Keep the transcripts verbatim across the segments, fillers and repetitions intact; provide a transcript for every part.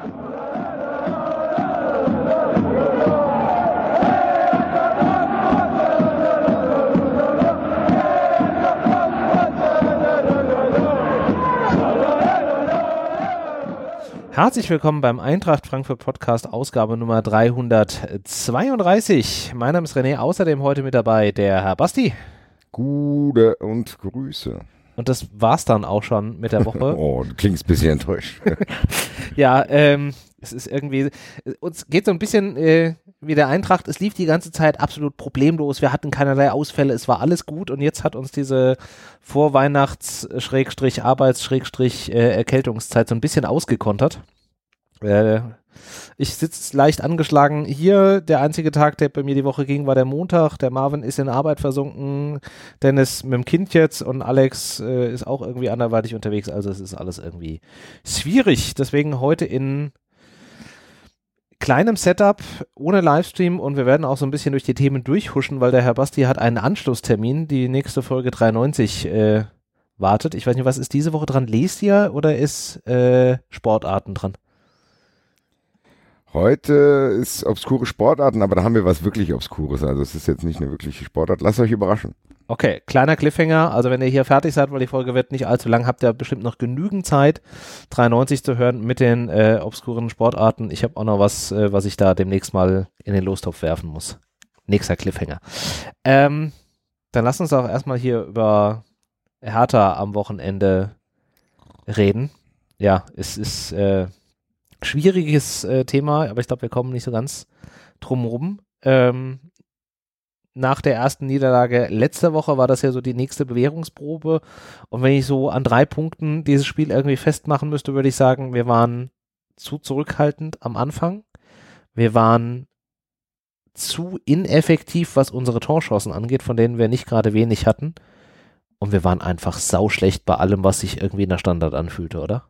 Herzlich willkommen beim Eintracht Frankfurt Podcast, Ausgabe Nummer dreihundertzweiunddreißig. Mein Name ist René, außerdem heute mit dabei der Herr Basti. Gute und Grüße. Und das war's dann auch schon mit der Woche. Oh, du klingst ein bisschen enttäuscht. Ja, ähm, es ist irgendwie, uns geht so ein bisschen äh, wie der Eintracht, es lief die ganze Zeit absolut problemlos, wir hatten keinerlei Ausfälle, es war alles gut und jetzt hat uns diese Vorweihnachts-Arbeits-Erkältungszeit so ein bisschen ausgekontert. Äh, ich sitze leicht angeschlagen hier, der einzige Tag, der bei mir die Woche ging, war der Montag, der Marvin ist in Arbeit versunken, Dennis mit dem Kind jetzt und Alex äh, ist auch irgendwie anderweitig unterwegs, also es ist alles irgendwie schwierig, deswegen heute in kleinem Setup, ohne Livestream und wir werden auch so ein bisschen durch die Themen durchhuschen, weil der Herr Basti hat einen Anschlusstermin, die nächste Folge dreiundneunzig äh, wartet. Ich weiß nicht, was ist diese Woche dran? Lest ihr oder ist äh, Sportarten dran? Heute ist obskure Sportarten, aber da haben wir was wirklich Obskures, also es ist jetzt nicht eine wirkliche Sportart. Lasst euch überraschen. Okay, kleiner Cliffhanger, also wenn ihr hier fertig seid, weil die Folge wird nicht allzu lang, habt ihr bestimmt noch genügend Zeit, dreiundneunzig zu hören mit den äh, obskuren Sportarten. Ich habe auch noch was, äh, was ich da demnächst mal in den Lostopf werfen muss. Nächster Cliffhanger. Ähm, dann lasst uns auch erstmal hier über Hertha am Wochenende reden. Ja, es ist äh, schwieriges äh, Thema, aber ich glaube, wir kommen nicht so ganz drum rum. Ähm, Nach der ersten Niederlage letzte Woche war das ja so die nächste Bewährungsprobe. Und wenn ich so an drei Punkten dieses Spiel irgendwie festmachen müsste, würde ich sagen, wir waren zu zurückhaltend am Anfang. Wir waren zu ineffektiv, was unsere Torchancen angeht, von denen wir nicht gerade wenig hatten. Und wir waren einfach sauschlecht bei allem, was sich irgendwie in der Standard anfühlte, oder?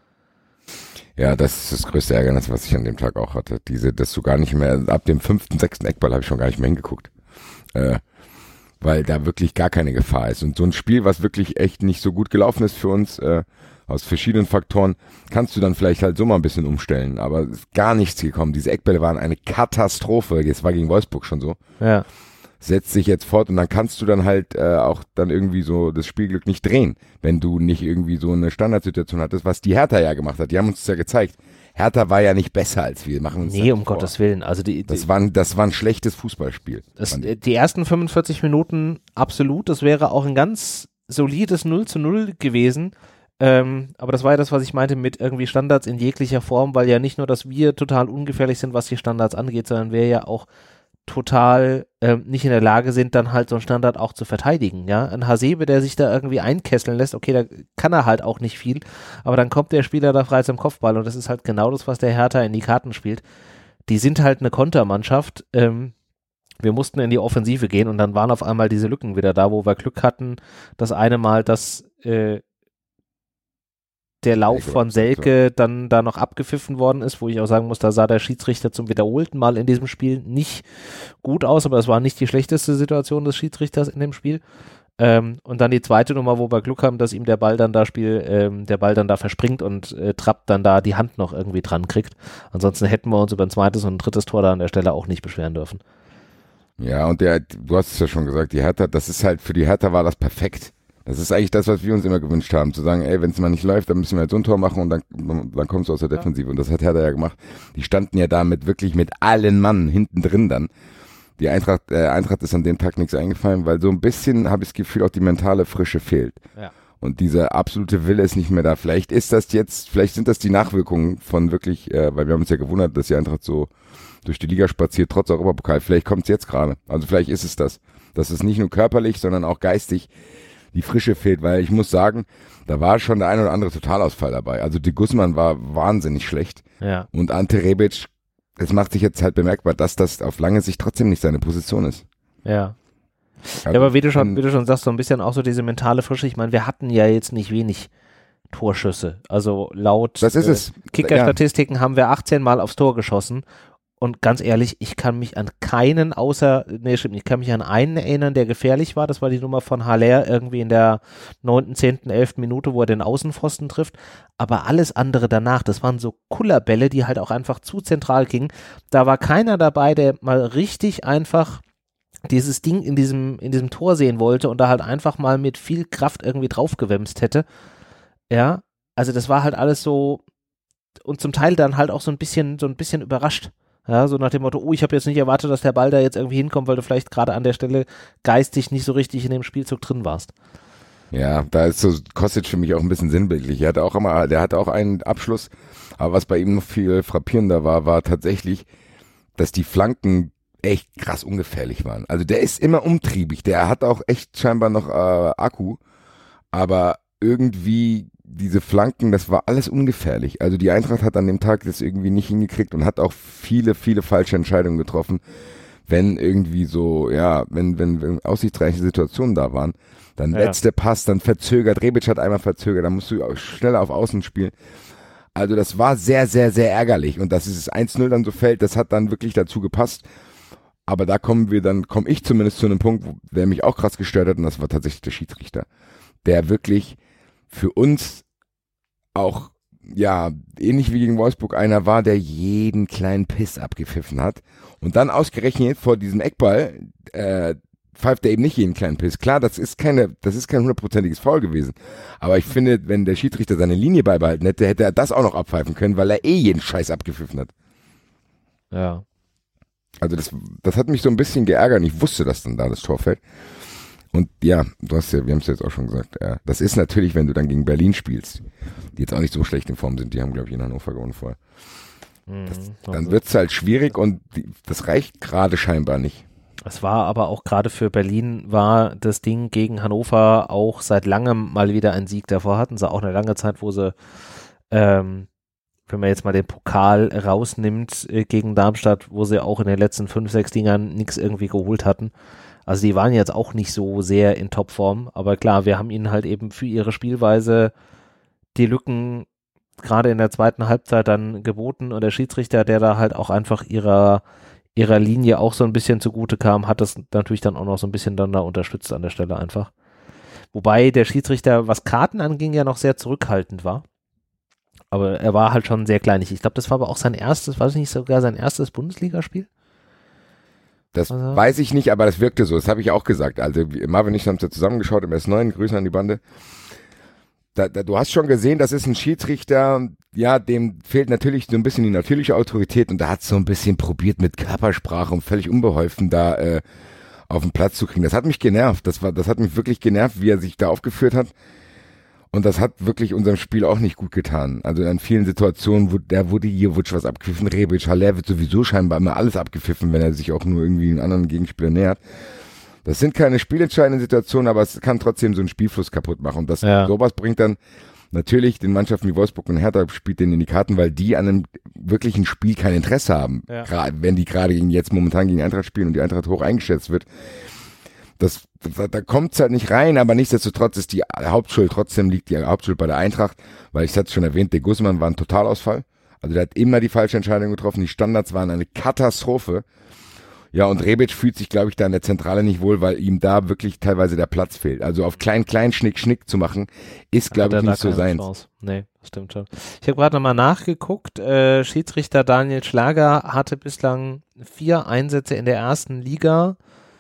Ja, das ist das größte Ärgernis, was ich an dem Tag auch hatte. Diese, dass du gar nicht mehr, ab dem fünften, sechsten Eckball habe ich schon gar nicht mehr hingeguckt. Äh, weil da wirklich gar keine Gefahr ist. Und so ein Spiel, was wirklich echt nicht so gut gelaufen ist für uns, äh, aus verschiedenen Faktoren, kannst du dann vielleicht halt so mal ein bisschen umstellen. Aber es ist gar nichts gekommen. Diese Eckbälle waren eine Katastrophe. Es war gegen Wolfsburg schon so. Ja. Setzt sich jetzt fort und dann kannst du dann halt äh, auch dann irgendwie so das Spielglück nicht drehen, wenn du nicht irgendwie so eine Standardsituation hattest, was die Hertha ja gemacht hat. Die haben uns das ja gezeigt. Hertha war ja nicht besser als wir. Machen uns nee, um vor. Gottes Willen. Also die, die, das, war ein, das war ein schlechtes Fußballspiel. Das, die ersten fünfundvierzig Minuten absolut. Das wäre auch ein ganz solides null zu null gewesen. Ähm, aber das war ja das, was ich meinte mit irgendwie Standards in jeglicher Form, weil ja nicht nur, dass wir total ungefährlich sind, was die Standards angeht, sondern wir ja auch total ähm, nicht in der Lage sind, dann halt so einen Standard auch zu verteidigen, ja. Ein Hasebe, der sich da irgendwie einkesseln lässt, okay, da kann er halt auch nicht viel, aber dann kommt der Spieler da frei zum Kopfball und das ist halt genau das, was der Hertha in die Karten spielt. Die sind halt eine Kontermannschaft, ähm, wir mussten in die Offensive gehen und dann waren auf einmal diese Lücken wieder da, wo wir Glück hatten, das eine Mal, dass äh, der Lauf von Selke dann da noch abgepfiffen worden ist, wo ich auch sagen muss, da sah der Schiedsrichter zum wiederholten Mal in diesem Spiel nicht gut aus, aber es war nicht die schlechteste Situation des Schiedsrichters in dem Spiel. Ähm, und dann die zweite Nummer, wo wir Glück haben, dass ihm der Ball dann da Spiel, ähm, der Ball dann da verspringt und äh, Trapp dann da die Hand noch irgendwie dran kriegt. Ansonsten hätten wir uns über ein zweites und ein drittes Tor da an der Stelle auch nicht beschweren dürfen. Ja, und der, du hast es ja schon gesagt, die Hertha, das ist halt, für die Hertha war das perfekt. Das ist eigentlich das, was wir uns immer gewünscht haben, zu sagen, ey, wenn es mal nicht läuft, dann müssen wir halt so ein Tor machen und dann, dann kommst du aus der Defensive. Und das hat Hertha ja gemacht. Die standen ja da mit wirklich mit allen Mann hinten drin dann. Die Eintracht, äh, Eintracht ist an dem Tag nichts eingefallen, weil so ein bisschen, habe ich das Gefühl, auch die mentale Frische fehlt. Ja. Und dieser absolute Wille ist nicht mehr da. Vielleicht ist das jetzt, vielleicht sind das die Nachwirkungen von wirklich, äh, weil wir haben uns ja gewundert, dass die Eintracht so durch die Liga spaziert, trotz Europapokal. Vielleicht kommt es jetzt gerade. Also vielleicht ist es das. Das ist nicht nur körperlich, sondern auch geistig die Frische fehlt, weil ich muss sagen, da war schon der ein oder andere Totalausfall dabei. Also die Guzman war wahnsinnig schlecht. Ja. Und Ante Rebic, es macht sich jetzt halt bemerkbar, dass das auf lange Sicht trotzdem nicht seine Position ist. Ja. Also, ja, aber wie du schon, wie du schon sagst, so ein bisschen auch so diese mentale Frische. Ich meine, wir hatten ja jetzt nicht wenig Torschüsse. Also laut das ist äh, es. Kicker-Statistiken ja. haben wir achtzehn Mal aufs Tor geschossen Und ganz ehrlich, ich kann mich an keinen außer, nee, stimmt, ich kann mich an einen erinnern, der gefährlich war. Das war die Nummer von Haller irgendwie in der neunten, zehnten, elften Minute, wo er den Außenpfosten trifft. Aber alles andere danach, das waren so Kullerbälle, die halt auch einfach zu zentral gingen. Da war keiner dabei, der mal richtig einfach dieses Ding in diesem, in diesem Tor sehen wollte und da halt einfach mal mit viel Kraft irgendwie draufgewämst hätte. Ja, also das war halt alles so und zum Teil dann halt auch so ein bisschen, so ein bisschen überrascht. Ja, so nach dem Motto, oh, ich habe jetzt nicht erwartet, dass der Ball da jetzt irgendwie hinkommt, weil du vielleicht gerade an der Stelle geistig nicht so richtig in dem Spielzug drin warst. Ja, da ist so Kostic für mich auch ein bisschen sinnbildlich. Er hatte auch immer, der hatte auch einen Abschluss, aber was bei ihm noch viel frappierender war, war tatsächlich, dass die Flanken echt krass ungefährlich waren. Also der ist immer umtriebig, der hat auch echt scheinbar noch äh, Akku, aber irgendwie diese Flanken, das war alles ungefährlich. Also die Eintracht hat an dem Tag das irgendwie nicht hingekriegt und hat auch viele, viele falsche Entscheidungen getroffen, wenn irgendwie so, ja, wenn, wenn, wenn aussichtsreiche Situationen da waren. Dann ja. letzter Pass, dann verzögert, Rebic hat einmal verzögert, dann musst du auch schneller auf Außen spielen. Also das war sehr, sehr, sehr ärgerlich und dass es eins null dann so fällt, das hat dann wirklich dazu gepasst. Aber da kommen wir dann, komme ich zumindest zu einem Punkt, wo, der mich auch krass gestört hat und das war tatsächlich der Schiedsrichter, der wirklich für uns auch, ja, ähnlich wie gegen Wolfsburg einer war, der jeden kleinen Piss abgepfiffen hat und dann ausgerechnet vor diesem Eckball, äh, pfeift er eben nicht jeden kleinen Piss. Klar, das ist keine, das ist kein hundertprozentiges Foul gewesen. Aber ich finde, wenn der Schiedsrichter seine Linie beibehalten hätte, hätte er das auch noch abpfeifen können, weil er eh jeden Scheiß abgepfiffen hat. Ja. Also das, das hat mich so ein bisschen geärgert. Ich wusste, dass dann da das Tor fällt. Und ja, du hast ja, wir haben es jetzt auch schon gesagt, ja, das ist natürlich, wenn du dann gegen Berlin spielst, die jetzt auch nicht so schlecht in Form sind, die haben, glaube ich, in Hannover gewonnen vorher. Das, mhm, also. Dann wird es halt schwierig und die, das reicht gerade scheinbar nicht. Es war aber auch gerade für Berlin war das Ding gegen Hannover auch seit langem mal wieder ein Sieg. Davor hatten sie auch eine lange Zeit, wo sie, ähm, wenn man jetzt mal den Pokal rausnimmt äh, gegen Darmstadt, wo sie auch in den letzten fünf, sechs Dingern nichts irgendwie geholt hatten. Also die waren jetzt auch nicht so sehr in Topform, aber klar, wir haben ihnen halt eben für ihre Spielweise die Lücken gerade in der zweiten Halbzeit dann geboten und der Schiedsrichter, der da halt auch einfach ihrer ihrer Linie auch so ein bisschen zugute kam, hat das natürlich dann auch noch so ein bisschen dann da unterstützt an der Stelle einfach. Wobei der Schiedsrichter, was Karten anging, ja noch sehr zurückhaltend war. Aber er war halt schon sehr kleinig. Ich glaube, das war aber auch sein erstes, weiß ich nicht, sogar sein erstes Bundesligaspiel? Das also. weiß ich nicht, aber das wirkte so. Das habe ich auch gesagt. Also Marvin und ich haben es ja zusammengeschaut im S neun. Grüße an die Bande. Da, da, du hast schon gesehen, das ist ein Schiedsrichter, ja, dem fehlt natürlich so ein bisschen die natürliche Autorität und da hat so ein bisschen probiert mit Körpersprache und völlig unbeholfen da äh, auf den Platz zu kriegen. Das hat mich genervt. Das war, das hat mich wirklich genervt, wie er sich da aufgeführt hat. Und das hat wirklich unserem Spiel auch nicht gut getan. Also in vielen Situationen, wo, der wurde hier wurde was abgepfiffen, Rebic, Haller wird sowieso scheinbar immer alles abgepfiffen, wenn er sich auch nur irgendwie einen anderen Gegenspieler nähert. Das sind keine spielentscheidenden Situationen, aber es kann trotzdem so einen Spielfluss kaputt machen. Und das ja. sowas bringt dann natürlich den Mannschaften wie Wolfsburg und Hertha spielt denen in die Karten, weil die an einem wirklichen Spiel kein Interesse haben. Ja. Gerade wenn die gerade gegen jetzt momentan gegen die Eintracht spielen und die Eintracht hoch eingeschätzt wird. Das, da, da kommt's halt nicht rein, aber nichtsdestotrotz ist die Hauptschuld, trotzdem liegt die Hauptschuld bei der Eintracht, weil ich hatte schon erwähnt, der Guzman war ein Totalausfall. Also der hat immer die falsche Entscheidung getroffen, die Standards waren eine Katastrophe. Ja, und Rebic fühlt sich, glaube ich, da in der Zentrale nicht wohl, weil ihm da wirklich teilweise der Platz fehlt. Also auf klein, klein, schnick, schnick zu machen, ist, glaube ich, nicht so seins. Nee, das stimmt schon. Ich habe gerade nochmal nachgeguckt. Äh, Schiedsrichter Daniel Schlager hatte bislang vier Einsätze in der ersten Liga.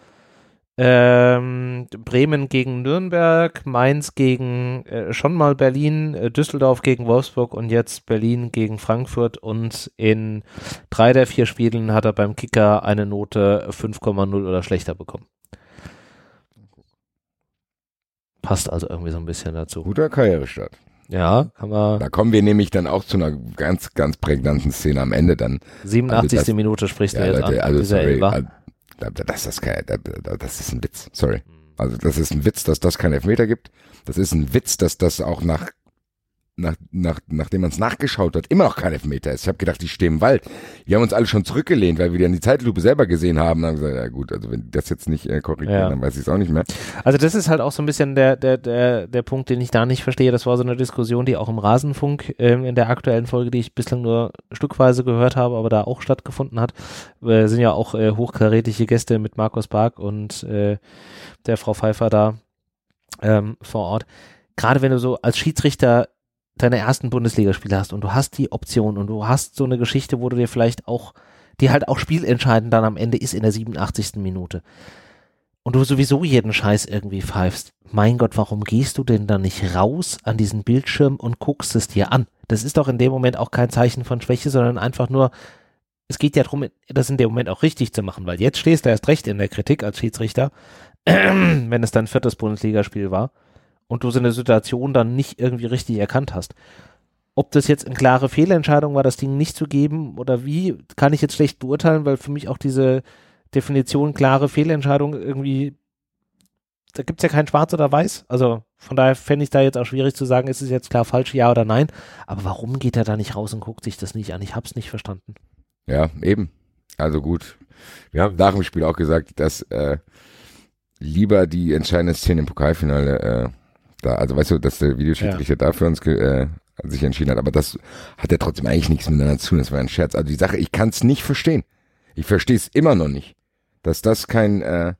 Ähm, Bremen gegen Nürnberg, Mainz gegen äh, schon mal Berlin, äh, Düsseldorf gegen Wolfsburg und jetzt Berlin gegen Frankfurt und in drei der vier Spielen hat er beim Kicker eine Note fünf Komma null oder schlechter bekommen. Passt also irgendwie so ein bisschen dazu. Guter Karrierestart. Ja, kann man. Da kommen wir nämlich dann auch zu einer ganz, ganz prägnanten Szene am Ende dann. siebenundachtzigste Also das, Minute sprichst du ja, jetzt Leute, an. Also sorry, Das ist, kein, das ist ein Witz, sorry. Also das ist ein Witz, dass das keinen Elfmeter gibt. Das ist ein Witz, dass das auch nach nach, nach, nachdem man es nachgeschaut hat, immer noch kein Elfmeter ist. Ich habe gedacht, die stehen im Wald. Wir haben uns alle schon zurückgelehnt, weil wir dann die Zeitlupe selber gesehen haben. Dann haben wir gesagt, ja gut, also wenn die das jetzt nicht äh, korrigieren, ja. dann weiß ich es auch nicht mehr. Also das ist halt auch so ein bisschen der, der, der, der Punkt, den ich da nicht verstehe. Das war so eine Diskussion, die auch im Rasenfunk ähm, in der aktuellen Folge, die ich bislang nur stückweise gehört habe, aber da auch stattgefunden hat. Wir sind ja auch äh, hochkarätige Gäste mit Markus Bark und äh, der Frau Pfeiffer da ähm, vor Ort. Gerade wenn du so als Schiedsrichter deine ersten Bundesligaspiele hast und du hast die Option und du hast so eine Geschichte, wo du dir vielleicht auch, die halt auch spielentscheidend dann am Ende ist in der siebenundachtzigsten Minute und du sowieso jeden Scheiß irgendwie pfeifst. Mein Gott, warum gehst du denn da nicht raus an diesen Bildschirm und guckst es dir an? Das ist doch in dem Moment auch kein Zeichen von Schwäche, sondern einfach nur, es geht ja darum, das in dem Moment auch richtig zu machen, weil jetzt stehst du erst recht in der Kritik als Schiedsrichter, wenn es dein viertes Bundesligaspiel war. Und du so eine Situation dann nicht irgendwie richtig erkannt hast. Ob das jetzt eine klare Fehlentscheidung war, das Ding nicht zu geben oder wie, kann ich jetzt schlecht beurteilen, weil für mich auch diese Definition klare Fehlentscheidung irgendwie, da gibt es ja kein Schwarz oder Weiß. Also von daher fände ich da jetzt auch schwierig zu sagen, ist es jetzt klar falsch, ja oder nein. Aber warum geht er da nicht raus und guckt sich das nicht an? Ich habe es nicht verstanden. Ja, eben. Also gut. Wir haben nach dem Spiel auch gesagt, dass äh, lieber die entscheidende Szene im Pokalfinale äh, da, also weißt du, dass der Videoschiedsrichter ja. da für uns äh, sich entschieden hat, aber das hat ja trotzdem eigentlich nichts miteinander zu tun, das war ein Scherz. Also die Sache, ich kann es nicht verstehen. Ich verstehe es immer noch nicht, dass das kein, äh,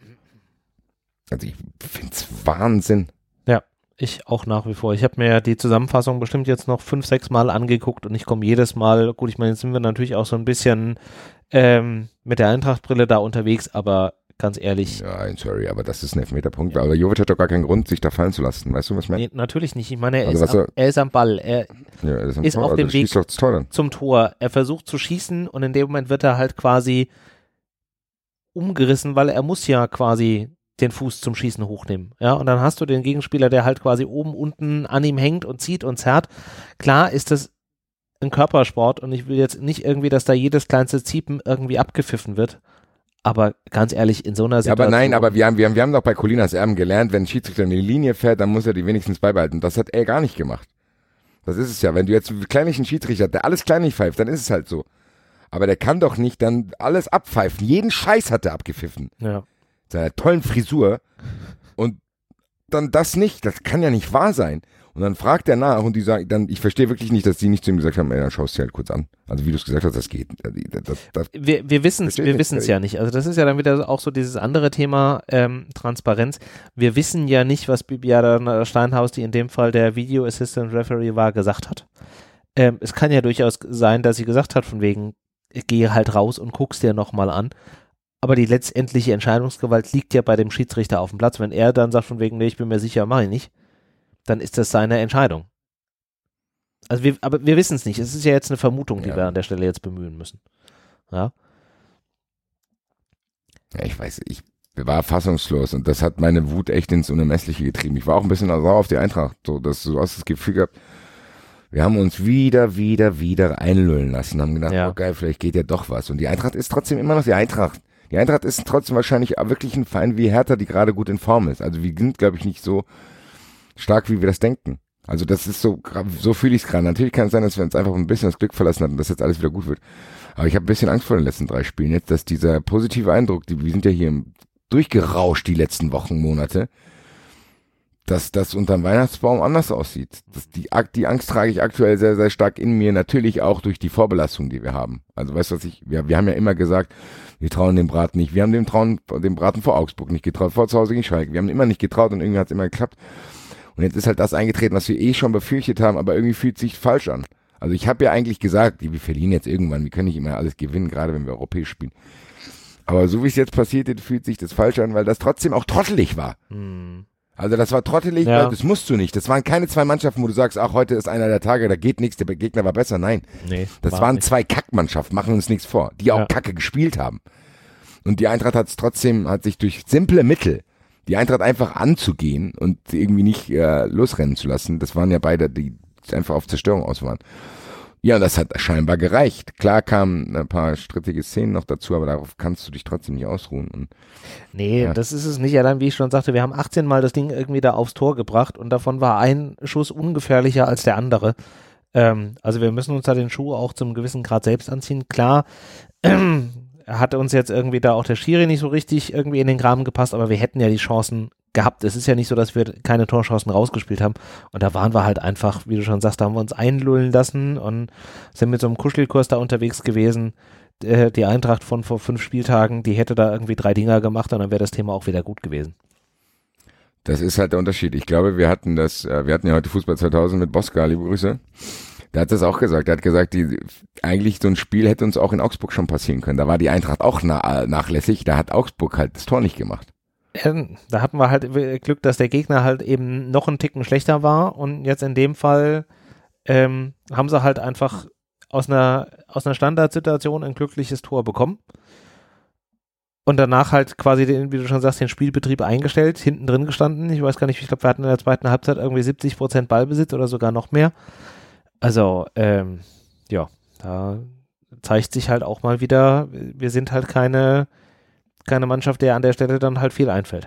also ich finde es Wahnsinn. Ja, ich auch nach wie vor. Ich habe mir ja die Zusammenfassung bestimmt jetzt noch fünf, sechs Mal angeguckt und ich komme jedes Mal, gut, ich meine, jetzt sind wir natürlich auch so ein bisschen ähm, mit der Eintracht-Brille da unterwegs, aber ganz ehrlich. Ja, sorry, aber das ist ein Elfmeterpunkt. Ja. Aber Jovic hat doch gar keinen Grund, sich da fallen zu lassen. Weißt du, was ich meine? Nee, natürlich nicht. Ich meine, er, also ist, am, er ist am Ball. Er ja, er ist, am ist Tor, auf also dem Weg doch das Tor zum Tor. Er versucht zu schießen und in dem Moment wird er halt quasi umgerissen, weil er muss ja quasi den Fuß zum Schießen hochnehmen. Ja, und dann hast du den Gegenspieler, der halt quasi oben, unten an ihm hängt und zieht und zerrt. Klar ist das ein Körpersport und ich will jetzt nicht irgendwie, dass da jedes kleinste Ziepen irgendwie abgepfiffen wird. Aber ganz ehrlich, in so einer Situation... Ja, aber nein, aber wir haben, wir haben, wir haben doch bei Colinas Erben gelernt, wenn ein Schiedsrichter eine Linie fährt, dann muss er die wenigstens beibehalten. Das hat er gar nicht gemacht. Das ist es ja. Wenn du jetzt einen kleinlichen Schiedsrichter hast, der alles kleinlich pfeift, dann ist es halt so. Aber der kann doch nicht dann alles abpfeifen. Jeden Scheiß hat er abgepfiffen. Ja. Seiner tollen Frisur. Und dann das nicht. Das kann ja nicht wahr sein. Und dann fragt er nach und die sagen, dann, ich verstehe wirklich nicht, dass die nicht zu ihm gesagt haben, ey, dann schaust du dir halt kurz an. Also wie du es gesagt hast, das geht. Das, das, das wir wir wissen es wir wissen es ja nicht. Also das ist ja dann wieder auch so dieses andere Thema ähm, Transparenz. Wir wissen ja nicht, was Bibiana Steinhaus, die in dem Fall der Video Assistant Referee war, gesagt hat. Ähm, es kann ja durchaus sein, dass sie gesagt hat, von wegen, geh halt raus und guck's dir nochmal an. Aber die letztendliche Entscheidungsgewalt liegt ja bei dem Schiedsrichter auf dem Platz. Wenn er dann sagt, von wegen, nee, ich bin mir sicher, mach ich nicht, dann ist das seine Entscheidung. Also wir, aber wir wissen es nicht. Es ist ja jetzt eine Vermutung, die ja. wir an der Stelle jetzt bemühen müssen. Ja. Ja, ich weiß, ich war fassungslos und das hat meine Wut echt ins Unermessliche getrieben. Ich war auch ein bisschen sauer auf die Eintracht, so, dass du hast das Gefühl gehabt, wir haben uns wieder, wieder, wieder einlullen lassen, haben gedacht, ja. oh geil, vielleicht geht ja doch was. Und die Eintracht ist trotzdem immer noch die Eintracht. Die Eintracht ist trotzdem wahrscheinlich wirklich ein Verein wie Hertha, die gerade gut in Form ist. Also wir sind, glaube ich, nicht so stark, wie wir das denken. Also das ist so, so fühle ich es gerade. Natürlich kann es sein, dass wir uns einfach ein bisschen das Glück verlassen haben und dass jetzt alles wieder gut wird. Aber ich habe ein bisschen Angst vor den letzten drei Spielen jetzt, dass dieser positive Eindruck, die, wir sind ja hier durchgerauscht die letzten Wochen, Monate, dass das unterm Weihnachtsbaum anders aussieht. Das, die, die Angst trage ich aktuell sehr, sehr stark in mir, natürlich auch durch die Vorbelastung, die wir haben. Also weißt du was ich, wir, wir haben ja immer gesagt, wir trauen dem Braten nicht. Wir haben dem, trauen, dem Braten vor Augsburg nicht getraut, vor zu Hause gegen Schalke. Wir haben immer nicht getraut und irgendwie hat es immer geklappt. Und jetzt ist halt das eingetreten, was wir eh schon befürchtet haben, aber irgendwie fühlt es sich falsch an. Also ich habe ja eigentlich gesagt, wir verlieren jetzt irgendwann, wir können nicht immer alles gewinnen, gerade wenn wir europäisch spielen. Aber so wie es jetzt passiert ist, fühlt sich das falsch an, weil das trotzdem auch trottelig war. Hm. Also das war trottelig, ja. Weil das musst du nicht. Das waren keine zwei Mannschaften, wo du sagst, ach, heute ist einer der Tage, da geht nichts, der Gegner war besser. Nein, nee, das war waren nicht. zwei Kackmannschaften, machen uns nichts vor, die auch ja. Kacke gespielt haben. Und die Eintracht hat es trotzdem, hat sich durch simple Mittel, die Eintracht einfach anzugehen und irgendwie nicht äh, losrennen zu lassen, das waren ja beide, die einfach auf Zerstörung aus waren. Ja, das hat scheinbar gereicht. Klar kamen ein paar strittige Szenen noch dazu, aber darauf kannst du dich trotzdem nicht ausruhen. Und, nee, ja. das ist es nicht. Allein, wie ich schon sagte, wir haben achtzehn Mal das Ding irgendwie da aufs Tor gebracht und davon war ein Schuss ungefährlicher als der andere. Ähm, also wir müssen uns da den Schuh auch zum gewissen Grad selbst anziehen. Klar, äh, hat uns jetzt irgendwie da auch der Schiri nicht so richtig irgendwie in den Graben gepasst, aber wir hätten ja die Chancen gehabt. Es ist ja nicht so, dass wir keine Torchancen rausgespielt haben. Und da waren wir halt einfach, wie du schon sagst, da haben wir uns einlullen lassen und sind mit so einem Kuschelkurs da unterwegs gewesen. Äh, die Eintracht von vor fünf Spieltagen, die hätte da irgendwie drei Dinger gemacht und dann wäre das Thema auch wieder gut gewesen. Das ist halt der Unterschied. Ich glaube, wir hatten das, äh, wir hatten ja heute Fußball zweitausend mit Boska, liebe Grüße. Der hat das auch gesagt. Der hat gesagt, die, eigentlich so ein Spiel hätte uns auch in Augsburg schon passieren können. Da war die Eintracht auch na, nachlässig. Da hat Augsburg halt das Tor nicht gemacht. Da hatten wir halt Glück, dass der Gegner halt eben noch einen Ticken schlechter war und jetzt in dem Fall ähm, haben sie halt einfach aus einer, aus einer Standardsituation ein glückliches Tor bekommen und danach halt quasi, den, wie du schon sagst, den Spielbetrieb eingestellt, hinten drin gestanden. Ich weiß gar nicht, ich glaube, wir hatten in der zweiten Halbzeit irgendwie siebzig Prozent Ballbesitz oder sogar noch mehr. Also, ähm, ja, da zeigt sich halt auch mal wieder, wir sind halt keine keine Mannschaft, der an der Stelle dann halt viel einfällt.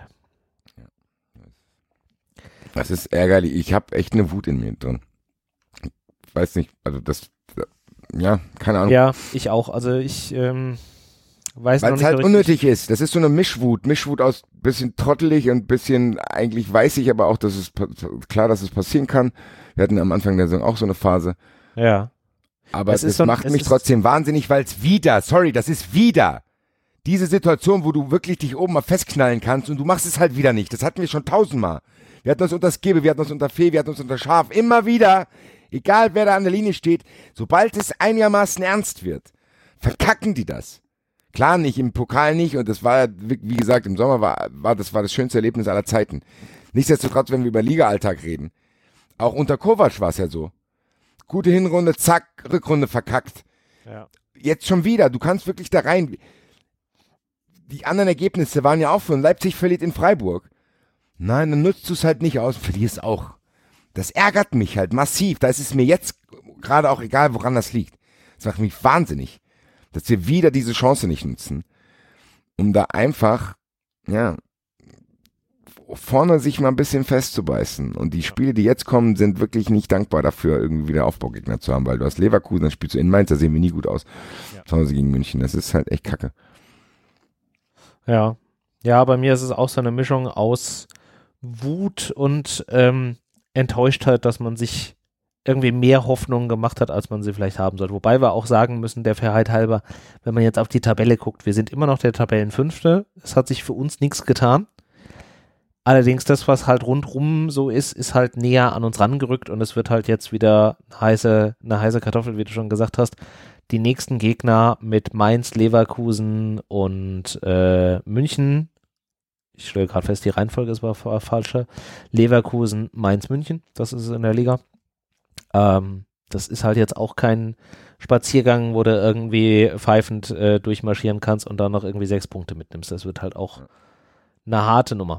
Das ist ärgerlich. Ich habe echt eine Wut in mir drin. Ich weiß nicht, also das, ja, keine Ahnung. Ja, ich auch. Also ich ähm, weiß Weil noch es nicht halt so unnötig ist. Das ist so eine Mischwut. Mischwut aus bisschen trottelig und bisschen, eigentlich weiß ich aber auch, dass es klar, dass es passieren kann. Wir hatten am Anfang der Saison auch so eine Phase. Ja. Aber es es so, macht es mich trotzdem wahnsinnig, weil es wieder, sorry, das ist wieder diese Situation, wo du wirklich dich oben mal festknallen kannst und du machst es halt wieder nicht. Das hatten wir schon tausendmal. Wir hatten uns unter Skibbe, wir hatten uns unter Fee, wir hatten uns unter Schaf. Immer wieder, egal wer da an der Linie steht, sobald es einigermaßen ernst wird, verkacken die das. Klar nicht, im Pokal nicht und das war, wie gesagt, im Sommer war, war das war das schönste Erlebnis aller Zeiten. Nichtsdestotrotz, wenn wir über Liga-Alltag reden, auch unter Kovac war es ja so. Gute Hinrunde, zack, Rückrunde verkackt. Ja. Jetzt schon wieder, du kannst wirklich da rein. Die anderen Ergebnisse waren ja auch für Leipzig verliert in Freiburg. Nein, dann nutzt du es halt nicht aus, verlierst auch. Das ärgert mich halt massiv. Da ist es mir jetzt gerade auch egal, woran das liegt. Das macht mich wahnsinnig, dass wir wieder diese Chance nicht nutzen, um da einfach, ja, vorne sich mal ein bisschen festzubeißen. Und die Spiele, die jetzt kommen, sind wirklich nicht dankbar dafür, irgendwie wieder Aufbaugegner zu haben, weil du hast Leverkusen, dann spielst du in Mainz, da sehen wir nie gut aus. Ja. Zu Hause gegen München, das ist halt echt kacke. Ja, ja, bei mir ist es auch so eine Mischung aus Wut und ähm, Enttäuschtheit, dass man sich irgendwie mehr Hoffnungen gemacht hat, als man sie vielleicht haben sollte. Wobei wir auch sagen müssen, der Fairheit halber, wenn man jetzt auf die Tabelle guckt, wir sind immer noch der Tabellenfünfte. Es hat sich für uns nichts getan. Allerdings das, was halt rundrum so ist, ist halt näher an uns rangerückt und es wird halt jetzt wieder eine heiße, eine heiße Kartoffel, wie du schon gesagt hast. Die nächsten Gegner mit Mainz, Leverkusen und äh, München. Ich stelle gerade fest, die Reihenfolge ist war falsche. Leverkusen, Mainz, München. Das ist es in der Liga. Ähm, das ist halt jetzt auch kein Spaziergang, wo du irgendwie pfeifend äh, durchmarschieren kannst und dann noch irgendwie sechs Punkte mitnimmst. Das wird halt auch eine harte Nummer.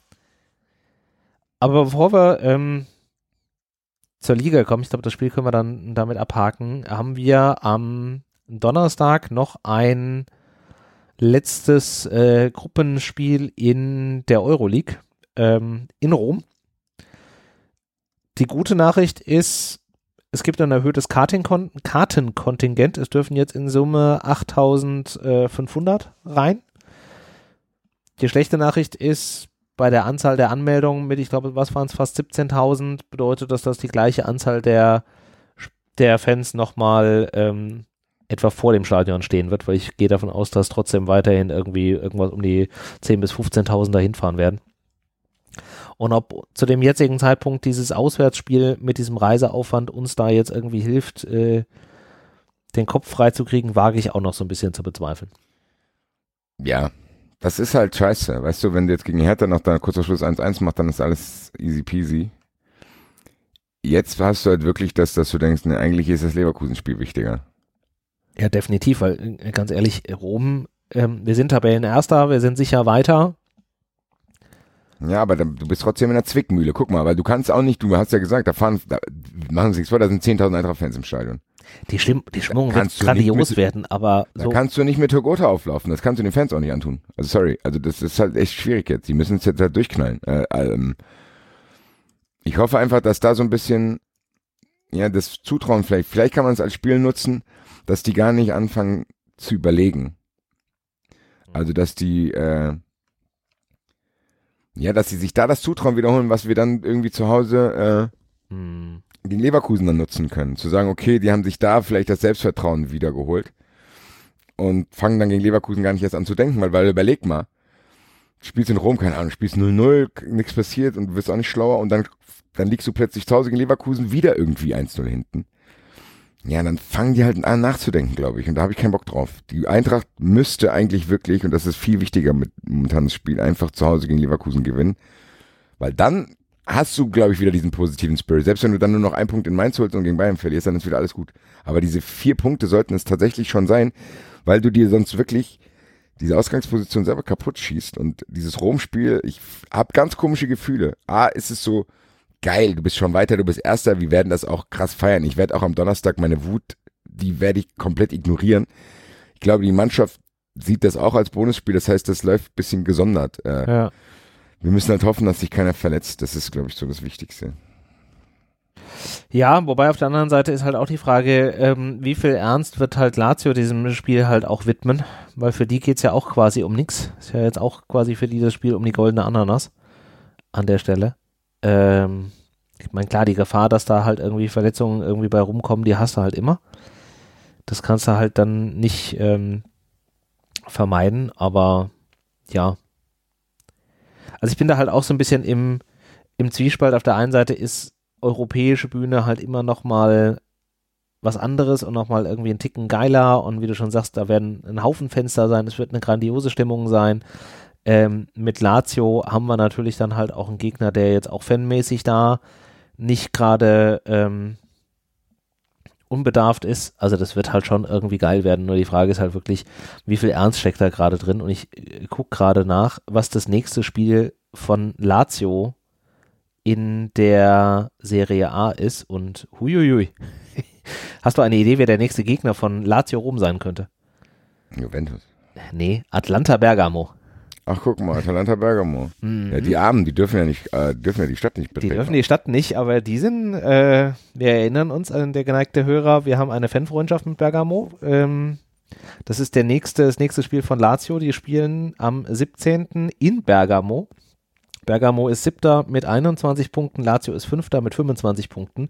Aber bevor wir ähm, zur Liga kommen, ich glaube, das Spiel können wir dann damit abhaken, haben wir am Donnerstag noch ein letztes äh, Gruppenspiel in der Euroleague ähm, in Rom. Die gute Nachricht ist, es gibt ein erhöhtes Kartenkon- Kartenkontingent. Es dürfen jetzt in Summe achttausendfünfhundert rein. Die schlechte Nachricht ist, bei der Anzahl der Anmeldungen mit, ich glaube, was waren es, fast siebzehntausend, bedeutet das, dass die gleiche Anzahl der, der Fans nochmal ähm, etwa vor dem Stadion stehen wird, weil ich gehe davon aus, dass trotzdem weiterhin irgendwie irgendwas um die zehntausend bis fünfzehntausend da hinfahren werden. Und ob zu dem jetzigen Zeitpunkt dieses Auswärtsspiel mit diesem Reiseaufwand uns da jetzt irgendwie hilft, äh, den Kopf frei zu kriegen, wage ich auch noch so ein bisschen zu bezweifeln. Ja. Das ist halt scheiße, weißt du, wenn du jetzt gegen Hertha noch da kurz vor Schluss eins eins macht, dann ist alles easy peasy. Jetzt hast du halt wirklich das, dass du denkst, ne, eigentlich ist das Leverkusen-Spiel wichtiger. Ja, definitiv, weil ganz ehrlich, Rom, ähm, wir sind Tabellenerster, wir sind sicher weiter. Ja, aber da, du bist trotzdem in der Zwickmühle, guck mal, weil du kannst auch nicht, du hast ja gesagt, da fahren, da machen sie nichts vor, da sind zehntausend Eintracht-Fans im Stadion. Die, Stimm die Stimmung Da wird kannst du grandios nicht mit- werden, aber Da so. kannst du nicht mit Togota auflaufen, das kannst du den Fans auch nicht antun. Also sorry, also das ist halt echt schwierig jetzt. Die müssen es jetzt halt durchknallen. Äh, ähm, ich hoffe einfach, dass da so ein bisschen, ja, das Zutrauen vielleicht, vielleicht kann man es als Spiel nutzen, dass die gar nicht anfangen zu überlegen. Also dass die, äh, ja, dass sie sich da das Zutrauen wiederholen, was wir dann irgendwie zu Hause äh, Hm. gegen Leverkusen dann nutzen können. Zu sagen, okay, die haben sich da vielleicht das Selbstvertrauen wiedergeholt und fangen dann gegen Leverkusen gar nicht erst an zu denken, weil, weil überleg mal, spielst in Rom, keine Ahnung, spielst null null, nichts passiert und du wirst auch nicht schlauer und dann, dann liegst du plötzlich zu Hause gegen Leverkusen wieder irgendwie eins null hinten. Ja, dann fangen die halt an nachzudenken, glaube ich, und da habe ich keinen Bock drauf. Die Eintracht müsste eigentlich wirklich, und das ist viel wichtiger mit momentan das Spiel, einfach zu Hause gegen Leverkusen gewinnen, weil dann hast du, glaube ich, wieder diesen positiven Spirit. Selbst wenn du dann nur noch einen Punkt in Mainz holst und gegen Bayern verlierst, dann ist wieder alles gut. Aber diese vier Punkte sollten es tatsächlich schon sein, weil du dir sonst wirklich diese Ausgangsposition selber kaputt schießt. Und dieses Rom-Spiel, ich habe ganz komische Gefühle. A, ist es so geil, du bist schon weiter, du bist Erster, wir werden das auch krass feiern. Ich werde auch am Donnerstag meine Wut, die werde ich komplett ignorieren. Ich glaube, die Mannschaft sieht das auch als Bonusspiel, das heißt, das läuft ein bisschen gesondert. Äh, Ja. Wir müssen halt hoffen, dass sich keiner verletzt. Das ist, glaube ich, so das Wichtigste. Ja, wobei auf der anderen Seite ist halt auch die Frage, ähm, wie viel Ernst wird halt Lazio diesem Spiel halt auch widmen, weil für die geht's ja auch quasi um nichts. Ist ja jetzt auch quasi für die das Spiel um die goldene Ananas an der Stelle. Ähm, ich meine, klar, die Gefahr, dass da halt irgendwie Verletzungen irgendwie bei rumkommen, die hast du halt immer. Das kannst du halt dann nicht ähm, vermeiden, aber ja. Also ich bin da halt auch so ein bisschen im, im Zwiespalt. Auf der einen Seite ist europäische Bühne halt immer noch mal was anderes und noch mal irgendwie einen Ticken geiler und wie du schon sagst, da werden ein Haufen Fenster sein, es wird eine grandiose Stimmung sein. Ähm, mit Lazio haben wir natürlich dann halt auch einen Gegner, der jetzt auch fanmäßig da nicht gerade ähm, unbedarft ist. Also das wird halt schon irgendwie geil werden. Nur die Frage ist halt wirklich, wie viel Ernst steckt da gerade drin? Und ich äh, gucke gerade nach, was das nächste Spiel von Lazio in der Serie A ist. Und huiuiui. Hast du eine Idee, wer der nächste Gegner von Lazio Rom sein könnte? Juventus. Nee, Atalanta Bergamo. Ach, guck mal, Atalanta Bergamo. Mhm. Ja, die Armen, die dürfen ja nicht, äh, dürfen ja die Stadt nicht Die betreten. dürfen die Stadt nicht, aber die sind, äh, wir erinnern uns an der geneigte Hörer, wir haben eine Fanfreundschaft mit Bergamo. Ähm, das ist der nächste, das nächste Spiel von Lazio. Die spielen am siebzehnten in Bergamo. Bergamo ist Siebter mit einundzwanzig Punkten, Lazio ist Fünfter mit fünfundzwanzig Punkten.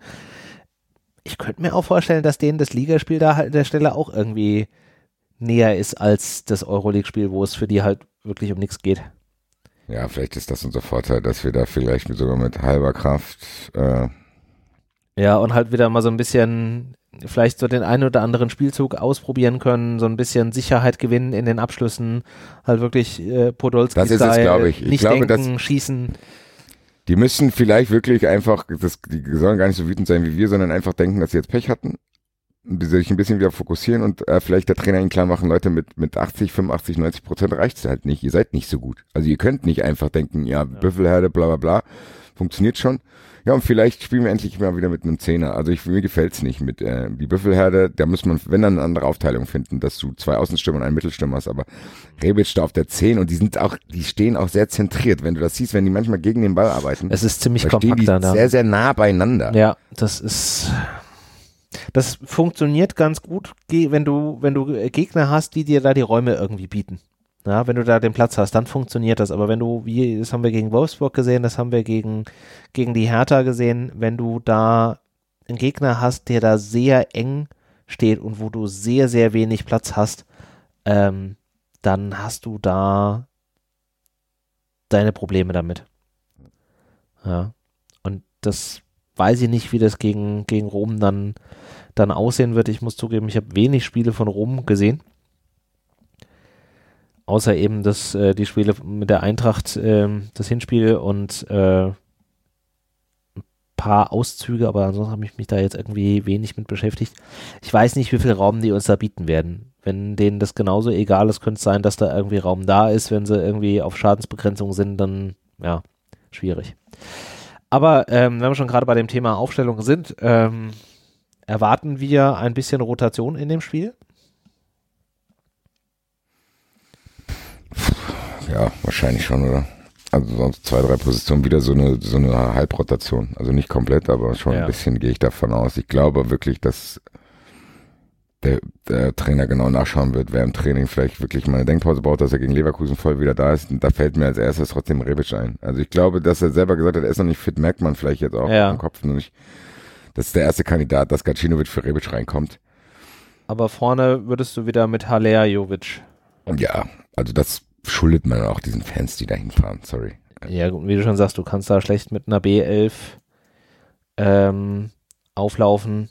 Ich könnte mir auch vorstellen, dass denen das Ligaspiel da halt an der Stelle auch irgendwie näher ist als das Euroleague-Spiel, wo es für die halt wirklich um nichts geht. Ja, vielleicht ist das unser Vorteil, dass wir da vielleicht mit, sogar mit halber Kraft, äh, Ja, und halt wieder mal so ein bisschen, vielleicht so den einen oder anderen Spielzug ausprobieren können, so ein bisschen Sicherheit gewinnen in den Abschlüssen, halt wirklich äh, Podolski Das ist es, glaube ich. Ich nicht glaube, denken, dass- schießen. die müssen vielleicht wirklich einfach, das, die sollen gar nicht so wütend sein wie wir, sondern einfach denken, dass sie jetzt Pech hatten, die sich ein bisschen wieder fokussieren und äh, vielleicht der Trainer ihnen klar machen, Leute, mit, mit achtzig, fünfundachtzig, neunzig Prozent reicht es halt nicht. Ihr seid nicht so gut. Also ihr könnt nicht einfach denken, ja, Büffelherde, bla bla bla, funktioniert schon. Ja, und vielleicht spielen wir endlich mal wieder mit einem Zehner. Also ich, mir gefällt's nicht mit äh, die Büffelherde, da muss man, wenn dann eine andere Aufteilung finden, dass du zwei Außenstürmer und einen Mittelstürmer hast, aber Rebic da auf der zehn und die sind auch, die stehen auch sehr zentriert. Wenn du das siehst, wenn die manchmal gegen den Ball arbeiten, Es ist ziemlich da stehen die kompakter da. sehr, sehr nah beieinander. Ja, das ist, das funktioniert ganz gut, ge- wenn du, wenn du äh, Gegner hast, die dir da die Räume irgendwie bieten. Ja, wenn du da den Platz hast, dann funktioniert das. Aber wenn du, wie, das haben wir gegen Wolfsburg gesehen, das haben wir gegen, gegen die Hertha gesehen, wenn du da einen Gegner hast, der da sehr eng steht und wo du sehr, sehr wenig Platz hast, ähm, dann hast du da deine Probleme damit. Ja. Und das weiß ich nicht, wie das gegen, gegen Rom dann, dann aussehen wird. Ich muss zugeben, ich habe wenig Spiele von Rom gesehen. Außer eben das, äh, die Spiele mit der Eintracht, ähm, das Hinspiel und äh, ein paar Auszüge, aber ansonsten habe ich mich da jetzt irgendwie wenig mit beschäftigt. Ich weiß nicht, wie viel Raum die uns da bieten werden. Wenn denen das genauso egal ist, könnte es sein, dass da irgendwie Raum da ist. Wenn sie irgendwie auf Schadensbegrenzung sind, dann, ja, schwierig. Aber ähm, wenn wir schon gerade bei dem Thema Aufstellung sind, ähm, erwarten wir ein bisschen Rotation in dem Spiel? Ja, wahrscheinlich schon, oder? Also sonst zwei, drei Positionen wieder so eine so eine Halbrotation. Also nicht komplett, aber schon Ja. ein bisschen gehe ich davon aus. Ich glaube wirklich, dass der, der Trainer genau nachschauen wird, wer im Training vielleicht wirklich mal eine Denkpause baut, dass er gegen Leverkusen voll wieder da ist. Und da fällt mir als erstes trotzdem Rebic ein. Also ich glaube, dass er selber gesagt hat, er ist noch nicht fit, merkt man vielleicht jetzt auch Ja. im Kopf noch nicht. Das ist der erste Kandidat, dass Gacinovic für Rebic reinkommt. Aber vorne würdest du wieder mit Haller Jovic. Ja, also das schuldet man auch diesen Fans, die da hinfahren, sorry. Ja, gut, wie du schon sagst, du kannst da schlecht mit einer B elf ähm, auflaufen.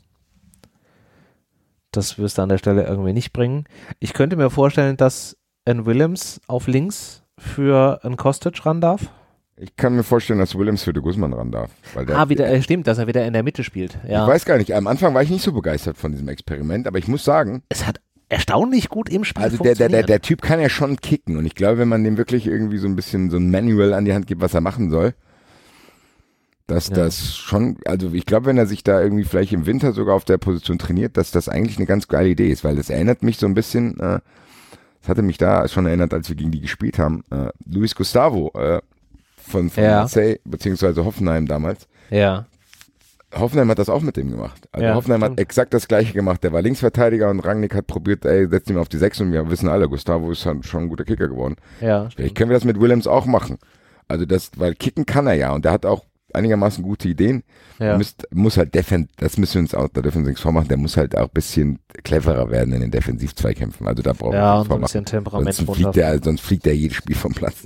Das wirst du an der Stelle irgendwie nicht bringen. Ich könnte mir vorstellen, dass ein Willems auf links für ein Kostic ran darf. Ich kann mir vorstellen, dass Willems für de Guzman ran darf. Weil der, Ah, wieder, äh, stimmt, dass er wieder in der Mitte spielt. Ja. Ich weiß gar nicht, am Anfang war ich nicht so begeistert von diesem Experiment, aber ich muss sagen, Es hat erstaunlich gut im Spiel also der, der, funktioniert. der, der Typ kann ja schon kicken und ich glaube, wenn man dem wirklich irgendwie so ein bisschen so ein Manual an die Hand gibt, was er machen soll, dass Ja. das schon, also ich glaube, wenn er sich da irgendwie vielleicht im Winter sogar auf der Position trainiert, dass das eigentlich eine ganz geile Idee ist, weil das erinnert mich so ein bisschen, äh, das hatte mich da schon erinnert, als wir gegen die gespielt haben, äh, Luis Gustavo äh, von, von Ja. Marseille, beziehungsweise Hoffenheim damals. Ja, Hoffenheim hat das auch mit dem gemacht. Also Ja, Hoffenheim stimmt. hat exakt das gleiche gemacht. Der war Linksverteidiger und Rangnick hat probiert, ey, setzt ihn auf die sechs und wir wissen alle, Gustavo ist halt schon ein guter Kicker geworden. ja. Vielleicht können wir das mit Willems auch machen. Also das, weil kicken kann er ja und der hat auch einigermaßen gute Ideen. ja. Müsst, muss halt defend, das müssen wir uns auch, da dürfen wir uns nichts vormachen, der muss halt auch ein bisschen cleverer werden in den Defensiv-Zweikämpfen. Also da brauchen wir Ja, nichts und so ein vormachen. bisschen Temperament Sonst runter. fliegt, der, sonst fliegt der jedes Spiel vom Platz.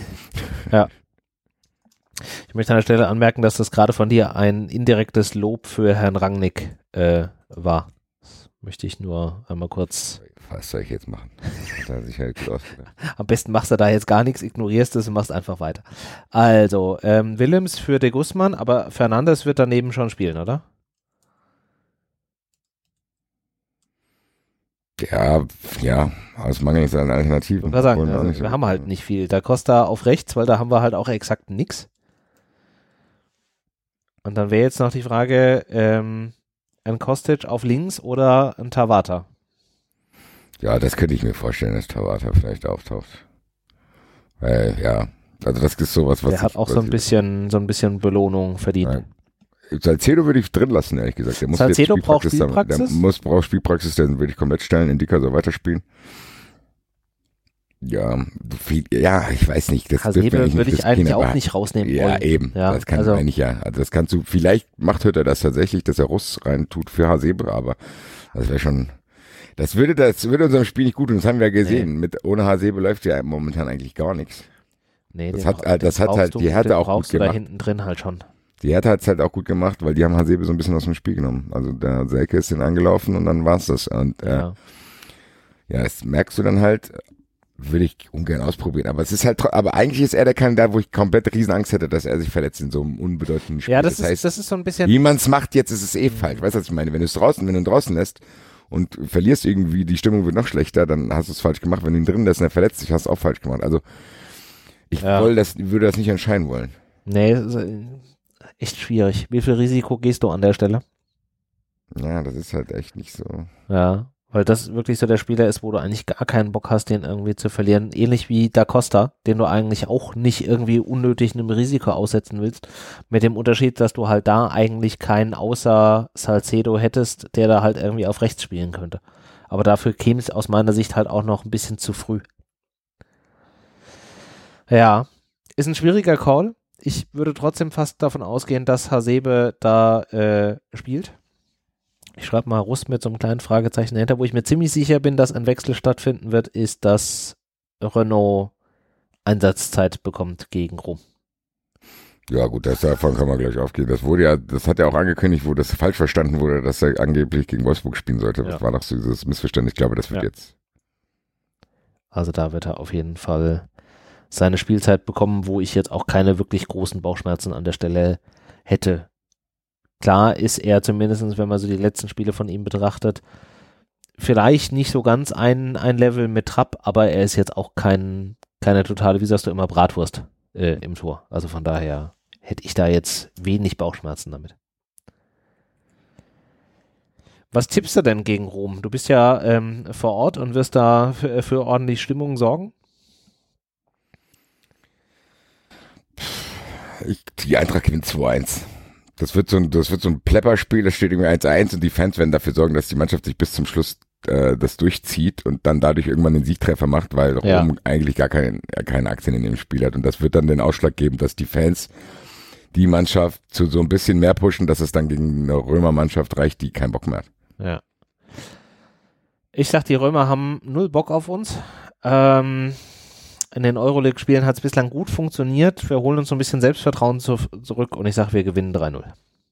Ich möchte an der Stelle anmerken, dass das gerade von dir ein indirektes Lob für Herrn Rangnick äh, war. Das möchte ich nur einmal kurz. Was soll ich jetzt machen? Hat er sich halt gut ausgedacht. Am besten machst du da jetzt gar nichts, ignorierst es und machst einfach weiter. Also, ähm, Willems für de Guzman, aber Fernandes wird daneben schon spielen, oder? Ja, ja, aus mangels an Alternativen. Ich würde sagen, Wollen wir auch also, nicht so wir gut haben halt machen. nicht viel. Da Costa auf rechts, weil da haben wir halt auch exakt nix. Und dann wäre jetzt noch die Frage, ähm, ein Kostic auf links oder ein Tabata? Ja, das könnte ich mir vorstellen, dass Tabata vielleicht auftaucht. Weil, ja, also das ist sowas, was Der hat ich, auch was so ein ich- bisschen, so ein bisschen Belohnung verdient. Nein. Salcedo würde ich drin lassen, ehrlich gesagt. Der muss jetzt Salcedo braucht haben. Spielpraxis? Der muss, braucht Spielpraxis, den würde ich komplett stellen. Indika soll weiterspielen. Ja, viel, ja, ich weiß nicht. Das dürfen wir Hasebe nicht würde ich riskieren, eigentlich auch aber- nicht rausnehmen Ja, wollen. eben. Ja, das kann also- eigentlich ja. Also das kannst du, vielleicht macht Hütter das tatsächlich, dass er Russ rein tut für Hasebe, aber das wäre schon, das würde, das würde unserem Spiel nicht gut tun. Das haben wir ja gesehen. Mit, ohne Hasebe läuft ja momentan eigentlich gar nichts. Nee, Das den hat- bra- den das hat brauchst halt du, die Härte den auch gut brauchst du da gemacht. hinten drin halt schon. Die Hertha hat es halt auch gut gemacht, weil die haben Hasebe so ein bisschen aus dem Spiel genommen. Also der Selke ist den angelaufen und dann war's das. Und äh, ja, Ja. das merkst du dann halt, würde ich ungern ausprobieren. Aber es ist halt, tro- aber eigentlich ist er der Kandidat, wo ich komplett Riesenangst hätte, dass er sich verletzt in so einem unbedeutenden Spiel. Ja, das, das ist, heißt, das ist so ein bisschen. wie man es macht jetzt, ist es eh falsch. Weißt du, was ich meine? Wenn du es draußen, wenn du ihn draußen lässt und verlierst irgendwie, die Stimmung wird noch schlechter, dann hast du es falsch gemacht. Wenn du ihn drin lässt und er verletzt sich, hast du es auch falsch gemacht. Also ich Ja. woll das, würde das nicht entscheiden wollen. Nee, das ist, äh, echt schwierig. Wie viel Risiko gehst du an der Stelle? Ja, das ist halt echt nicht so. Ja, weil das wirklich so der Spieler ist, wo du eigentlich gar keinen Bock hast, den irgendwie zu verlieren. Ähnlich wie Da Costa, den du eigentlich auch nicht irgendwie unnötig einem Risiko aussetzen willst. Mit dem Unterschied, dass du halt da eigentlich keinen außer Salcedo hättest, der da halt irgendwie auf rechts spielen könnte. Aber dafür käme es aus meiner Sicht halt auch noch ein bisschen zu früh. Ja, ist ein schwieriger Call. Ich würde trotzdem fast davon ausgehen, dass Hasebe da äh, spielt. Ich schreibe mal Russ mit so einem kleinen Fragezeichen dahinter. Wo ich mir ziemlich sicher bin, dass ein Wechsel stattfinden wird, ist, dass Renault Einsatzzeit bekommt gegen Rom. Ja gut, das, davon kann man gleich aufgehen. Das wurde ja, das hat ja auch angekündigt, wo das falsch verstanden wurde, dass er angeblich gegen Wolfsburg spielen sollte. Das Ja. war doch so dieses Missverständnis. Ich glaube, das wird Ja. jetzt. Also da wird er auf jeden Fall seine Spielzeit bekommen, wo ich jetzt auch keine wirklich großen Bauchschmerzen an der Stelle hätte. Klar ist er zumindest, wenn man so die letzten Spiele von ihm betrachtet, vielleicht nicht so ganz ein, ein Level mit Trapp, aber er ist jetzt auch kein, keine totale, wie sagst du immer, Bratwurst äh, im Tor. Also von daher hätte ich da jetzt wenig Bauchschmerzen damit. Was tippst du denn gegen Rom? Du bist ja ähm, vor Ort und wirst da für, für ordentlich Stimmung sorgen. Ich, die Eintracht gewinnt zwei eins. Das wird so ein, das wird so ein Plepperspiel, das steht irgendwie eins eins und die Fans werden dafür sorgen, dass die Mannschaft sich bis zum Schluss äh, das durchzieht und dann dadurch irgendwann den Siegtreffer macht, weil Ja. Rom eigentlich gar keine, keine Aktien in dem Spiel hat. Und das wird dann den Ausschlag geben, dass die Fans die Mannschaft zu so ein bisschen mehr pushen, dass es dann gegen eine Römermannschaft reicht, die keinen Bock mehr hat. Ja. Ich sag, die Römer haben null Bock auf uns. Ähm, in den Euroleague-Spielen hat es bislang gut funktioniert. Wir holen uns so ein bisschen Selbstvertrauen zu, zurück und ich sag, wir gewinnen drei null.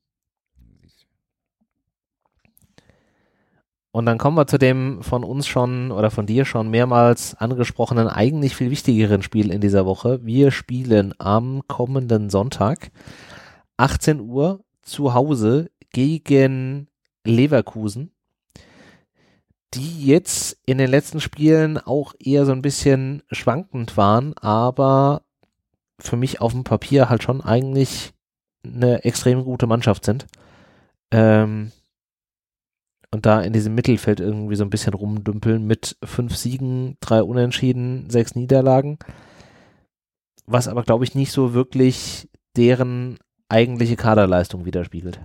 Und dann kommen wir zu dem von uns schon oder von dir schon mehrmals angesprochenen, eigentlich viel wichtigeren Spiel in dieser Woche. Wir spielen am kommenden Sonntag achtzehn Uhr zu Hause gegen Leverkusen, die jetzt in den letzten Spielen auch eher so ein bisschen schwankend waren, aber für mich auf dem Papier halt schon eigentlich eine extrem gute Mannschaft sind. Ähm, und da in diesem Mittelfeld irgendwie so ein bisschen rumdümpeln mit fünf Siegen, drei Unentschieden, sechs Niederlagen, was aber, glaube ich, nicht so wirklich deren eigentliche Kaderleistung widerspiegelt.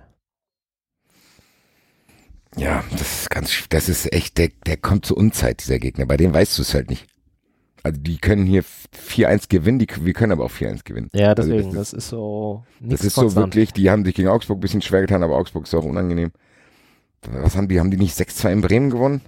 Ja, das ist ganz, das ist echt, der, der kommt zur Unzeit, dieser Gegner. Bei dem weißt du es halt nicht. Also die können hier vier eins gewinnen, die, wir können aber auch vier eins gewinnen. Ja, deswegen, also das, das ist so ist, das ist so wirklich, die haben sich gegen Augsburg ein bisschen schwer getan, aber Augsburg ist auch unangenehm. Was haben die, haben die nicht sechs zwei in Bremen gewonnen?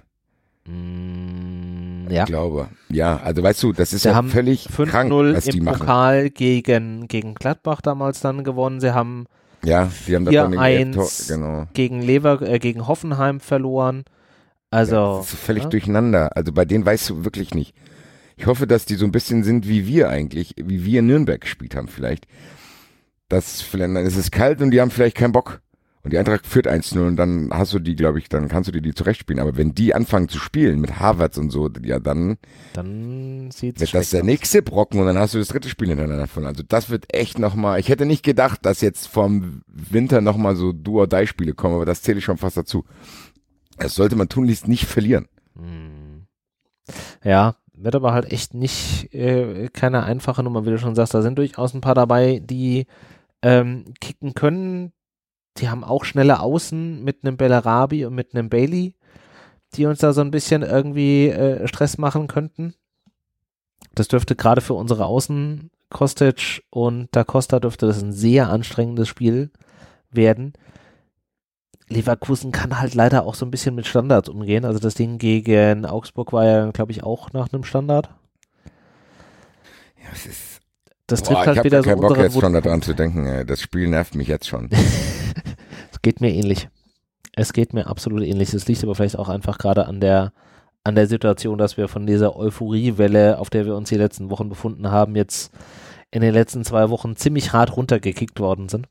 Mm, ja. Ich glaube. Ja, also weißt du, das ist Sie ja haben völlig krank, was die im machen. Pokal gegen, gegen Gladbach damals dann gewonnen. Sie haben Ja, die haben das vier dann eins genau. gegen Lever, äh, gegen Hoffenheim verloren. Also Ja, das ist völlig ja? durcheinander. Also bei denen weißt du wirklich nicht. Ich hoffe, dass die so ein bisschen sind wie wir eigentlich, wie wir in Nürnberg gespielt haben vielleicht. Das vielleicht, dann ist es kalt und die haben vielleicht keinen Bock. Und die Eintracht führt eins null und dann hast du die, glaube ich, dann kannst du dir die zurechtspielen. Aber wenn die anfangen zu spielen mit Havertz und so, ja dann, dann sieht's wird das der aus. nächste Brocken und dann hast du das dritte Spiel hintereinander von. Also das wird echt nochmal, ich hätte nicht gedacht, dass jetzt vom Winter nochmal so Do-or-Die-Spiele kommen, aber das zähle ich schon fast dazu. Das sollte man tunlichst nicht verlieren. Hm. Ja, wird aber halt echt nicht äh, keine einfache Nummer, wie du schon sagst. Da sind durchaus ein paar dabei, die ähm, kicken können. Die haben auch schnelle Außen mit einem Bellarabi und mit einem Bailey, die uns da so ein bisschen irgendwie äh, Stress machen könnten. Das dürfte gerade für unsere Außen, Kostic und Da Costa, dürfte das ein sehr anstrengendes Spiel werden. Leverkusen kann halt leider auch so ein bisschen mit Standards umgehen. Also das Ding gegen Augsburg war ja, glaube ich, auch nach einem Standard. Ja, es ist, Das boah, trifft ich halt habe wieder so keinen Bock unsere jetzt schon daran Wundenpunkte. zu denken. Ey. Das Spiel nervt mich jetzt schon. Es geht mir ähnlich. Es geht mir absolut ähnlich. Es liegt aber vielleicht auch einfach gerade an der an der Situation, dass wir von dieser Euphoriewelle, auf der wir uns die letzten Wochen befunden haben, jetzt in den letzten zwei Wochen ziemlich hart runtergekickt worden sind.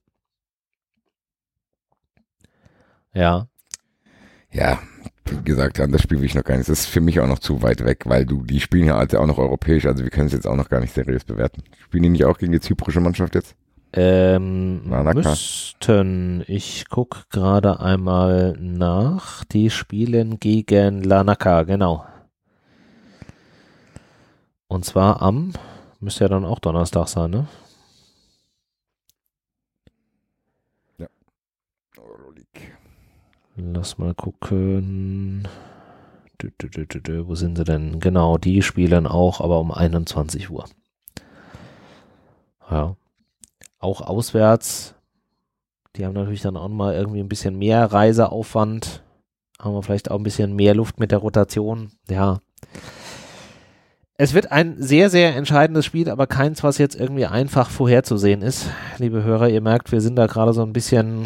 Ja. Ja, wie gesagt, an das Spiel will ich noch gar nicht. Das ist für mich auch noch zu weit weg, weil du, die spielen ja also auch noch europäisch, also wir können es jetzt auch noch gar nicht seriös bewerten. Spielen die nicht auch gegen die zyprische Mannschaft jetzt? Ähm, Larnaca. müssten, ich guck gerade einmal nach, die spielen gegen Larnaca, genau. Und zwar am, müsste ja dann auch Donnerstag sein, ne? Euroleague. Lass mal gucken. Dü, dü, dü, dü, dü. Wo sind sie denn? Genau, die spielen auch, aber um einundzwanzig Uhr. Ja. Auch auswärts. Die haben natürlich dann auch mal irgendwie ein bisschen mehr Reiseaufwand. Haben wir vielleicht auch ein bisschen mehr Luft mit der Rotation. Ja. Es wird ein sehr, sehr entscheidendes Spiel, aber keins, was jetzt irgendwie einfach vorherzusehen ist. Liebe Hörer, ihr merkt, wir sind da gerade so ein bisschen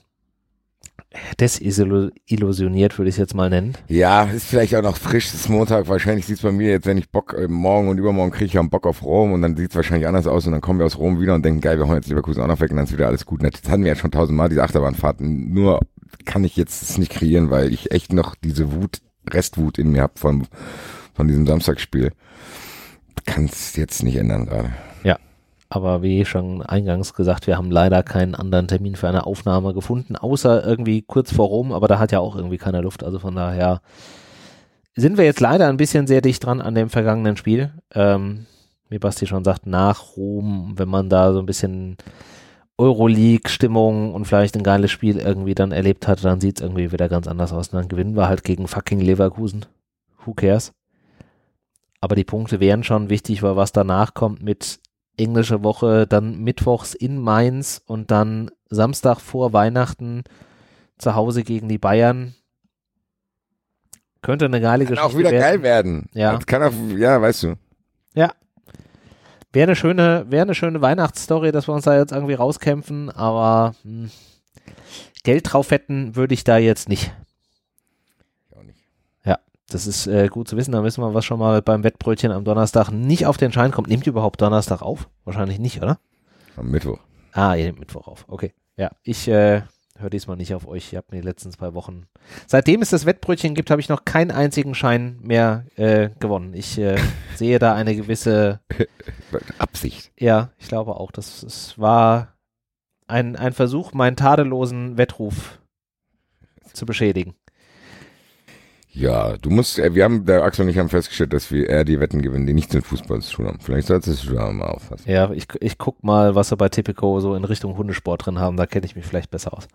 desillusioniert, würde ich es jetzt mal nennen. Ja, ist vielleicht auch noch frisch, es ist Montag, wahrscheinlich sieht es bei mir jetzt, wenn ich Bock, äh, morgen und übermorgen kriege ich ja Bock auf Rom und dann sieht es wahrscheinlich anders aus und dann kommen wir aus Rom wieder und denken, geil, wir hauen jetzt Leverkusen auch noch weg und dann ist wieder alles gut. Das hatten wir ja schon tausendmal, diese Achterbahnfahrten, nur kann ich jetzt das nicht kreieren, weil ich echt noch diese Wut, Restwut in mir habe von, von diesem Samstagsspiel. Kann es jetzt nicht ändern gerade. Ja, Aber wie schon eingangs gesagt, wir haben leider keinen anderen Termin für eine Aufnahme gefunden, außer irgendwie kurz vor Rom, aber da hat ja auch irgendwie keiner Luft. Also von daher sind wir jetzt leider ein bisschen sehr dicht dran an dem vergangenen Spiel. Ähm, wie Basti schon sagt, nach Rom, wenn man da so ein bisschen Euroleague-Stimmung und vielleicht ein geiles Spiel irgendwie dann erlebt hat, dann sieht es irgendwie wieder ganz anders aus. Und dann gewinnen wir halt gegen fucking Leverkusen. Who cares? Aber die Punkte wären schon wichtig, weil was danach kommt mit englische Woche, dann mittwochs in Mainz und dann Samstag vor Weihnachten zu Hause gegen die Bayern. Könnte eine geile kann Geschichte auch wieder werden. geil werden. Ja. Das kann auch, ja, weißt du. Ja. Wäre eine schöne, wäre eine schöne Weihnachtsstory, dass wir uns da jetzt irgendwie rauskämpfen, aber hm, Geld drauf wetten würde ich da jetzt nicht. Ich auch nicht. Ja, das ist äh, gut zu wissen. Da wissen wir, was schon mal beim Wettbrötchen am Donnerstag nicht auf den Schein kommt. Nehmt ihr überhaupt Donnerstag auf? Wahrscheinlich nicht, oder? Am Mittwoch. Ah, ihr nehmt Mittwoch auf. Okay. Ja, ich äh, höre diesmal nicht auf euch. Ihr habt mir die letzten zwei Wochen. Seitdem es das Wettbrötchen gibt, habe ich noch keinen einzigen Schein mehr äh, gewonnen. Ich äh, sehe da eine gewisse Absicht. Ja, ich glaube auch. Das, das war ein, ein Versuch, meinen tadellosen Wettruf zu beschädigen. Ja, du musst, äh, wir haben, der Axel und ich haben festgestellt, dass wir eher die Wetten gewinnen, die nichts mit Fußball zu tun haben. Vielleicht solltest du da mal aufpassen. Ja, ich, ich guck mal, was wir bei Tipico so in Richtung Hundesport drin haben. Da kenne ich mich vielleicht besser aus.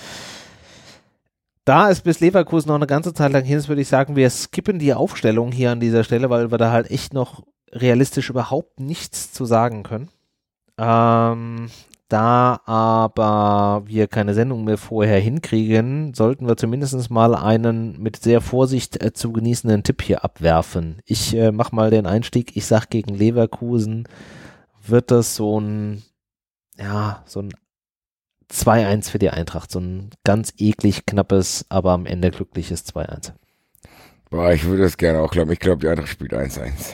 Da es bis Leverkusen noch eine ganze Zeit lang hin ist, würde ich sagen, wir skippen die Aufstellung hier an dieser Stelle, weil wir da halt echt noch realistisch überhaupt nichts zu sagen können. Ähm, da aber wir keine Sendung mehr vorher hinkriegen, sollten wir zumindest mal einen mit sehr Vorsicht äh, zu genießenden Tipp hier abwerfen. Ich äh, mache mal den Einstieg. Ich sag, gegen Leverkusen wird das so ein, ja, so ein zwei eins für die Eintracht. So ein ganz eklig knappes, aber am Ende glückliches zwei eins. Boah, ich würde das gerne auch glauben. Ich glaube, die Eintracht spielt eins eins.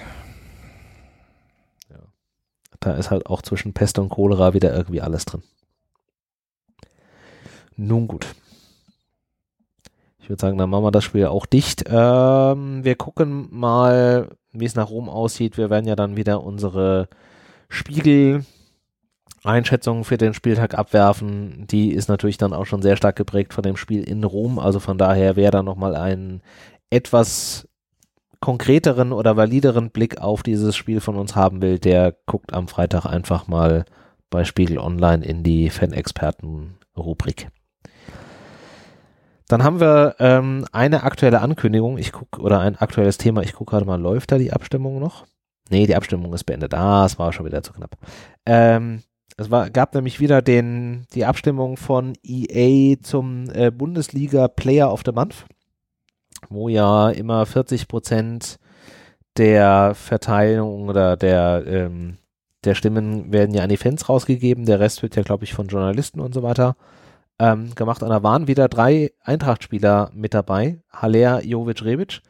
Da ist halt auch zwischen Pest und Cholera wieder irgendwie alles drin. Nun gut. Ich würde sagen, dann machen wir das Spiel auch dicht. Ähm, wir gucken mal, wie es nach Rom aussieht. Wir werden ja dann wieder unsere Spiegel-Einschätzungen für den Spieltag abwerfen. Die ist natürlich dann auch schon sehr stark geprägt von dem Spiel in Rom. Also von daher, wer da nochmal einen etwas konkreteren oder valideren Blick auf dieses Spiel von uns haben will, der guckt am Freitag einfach mal bei Spiegel Online in die Fan-Experten-Rubrik. Dann haben wir ähm, eine aktuelle Ankündigung, ich guck, oder ein aktuelles Thema, ich gucke gerade mal, läuft da die Abstimmung noch? Nee, die Abstimmung ist beendet. Ah, es war schon wieder zu knapp. Ähm, es war, gab nämlich wieder den, die Abstimmung von E A zum äh, Bundesliga Player of the Month, wo ja immer vierzig Prozent der Verteilung oder der, ähm, der Stimmen werden ja an die Fans rausgegeben, der Rest wird ja, glaube ich, von Journalisten und so weiter ähm, gemacht. Und da waren wieder drei Eintracht-Spieler mit dabei, Haller, Jovic, Rebic.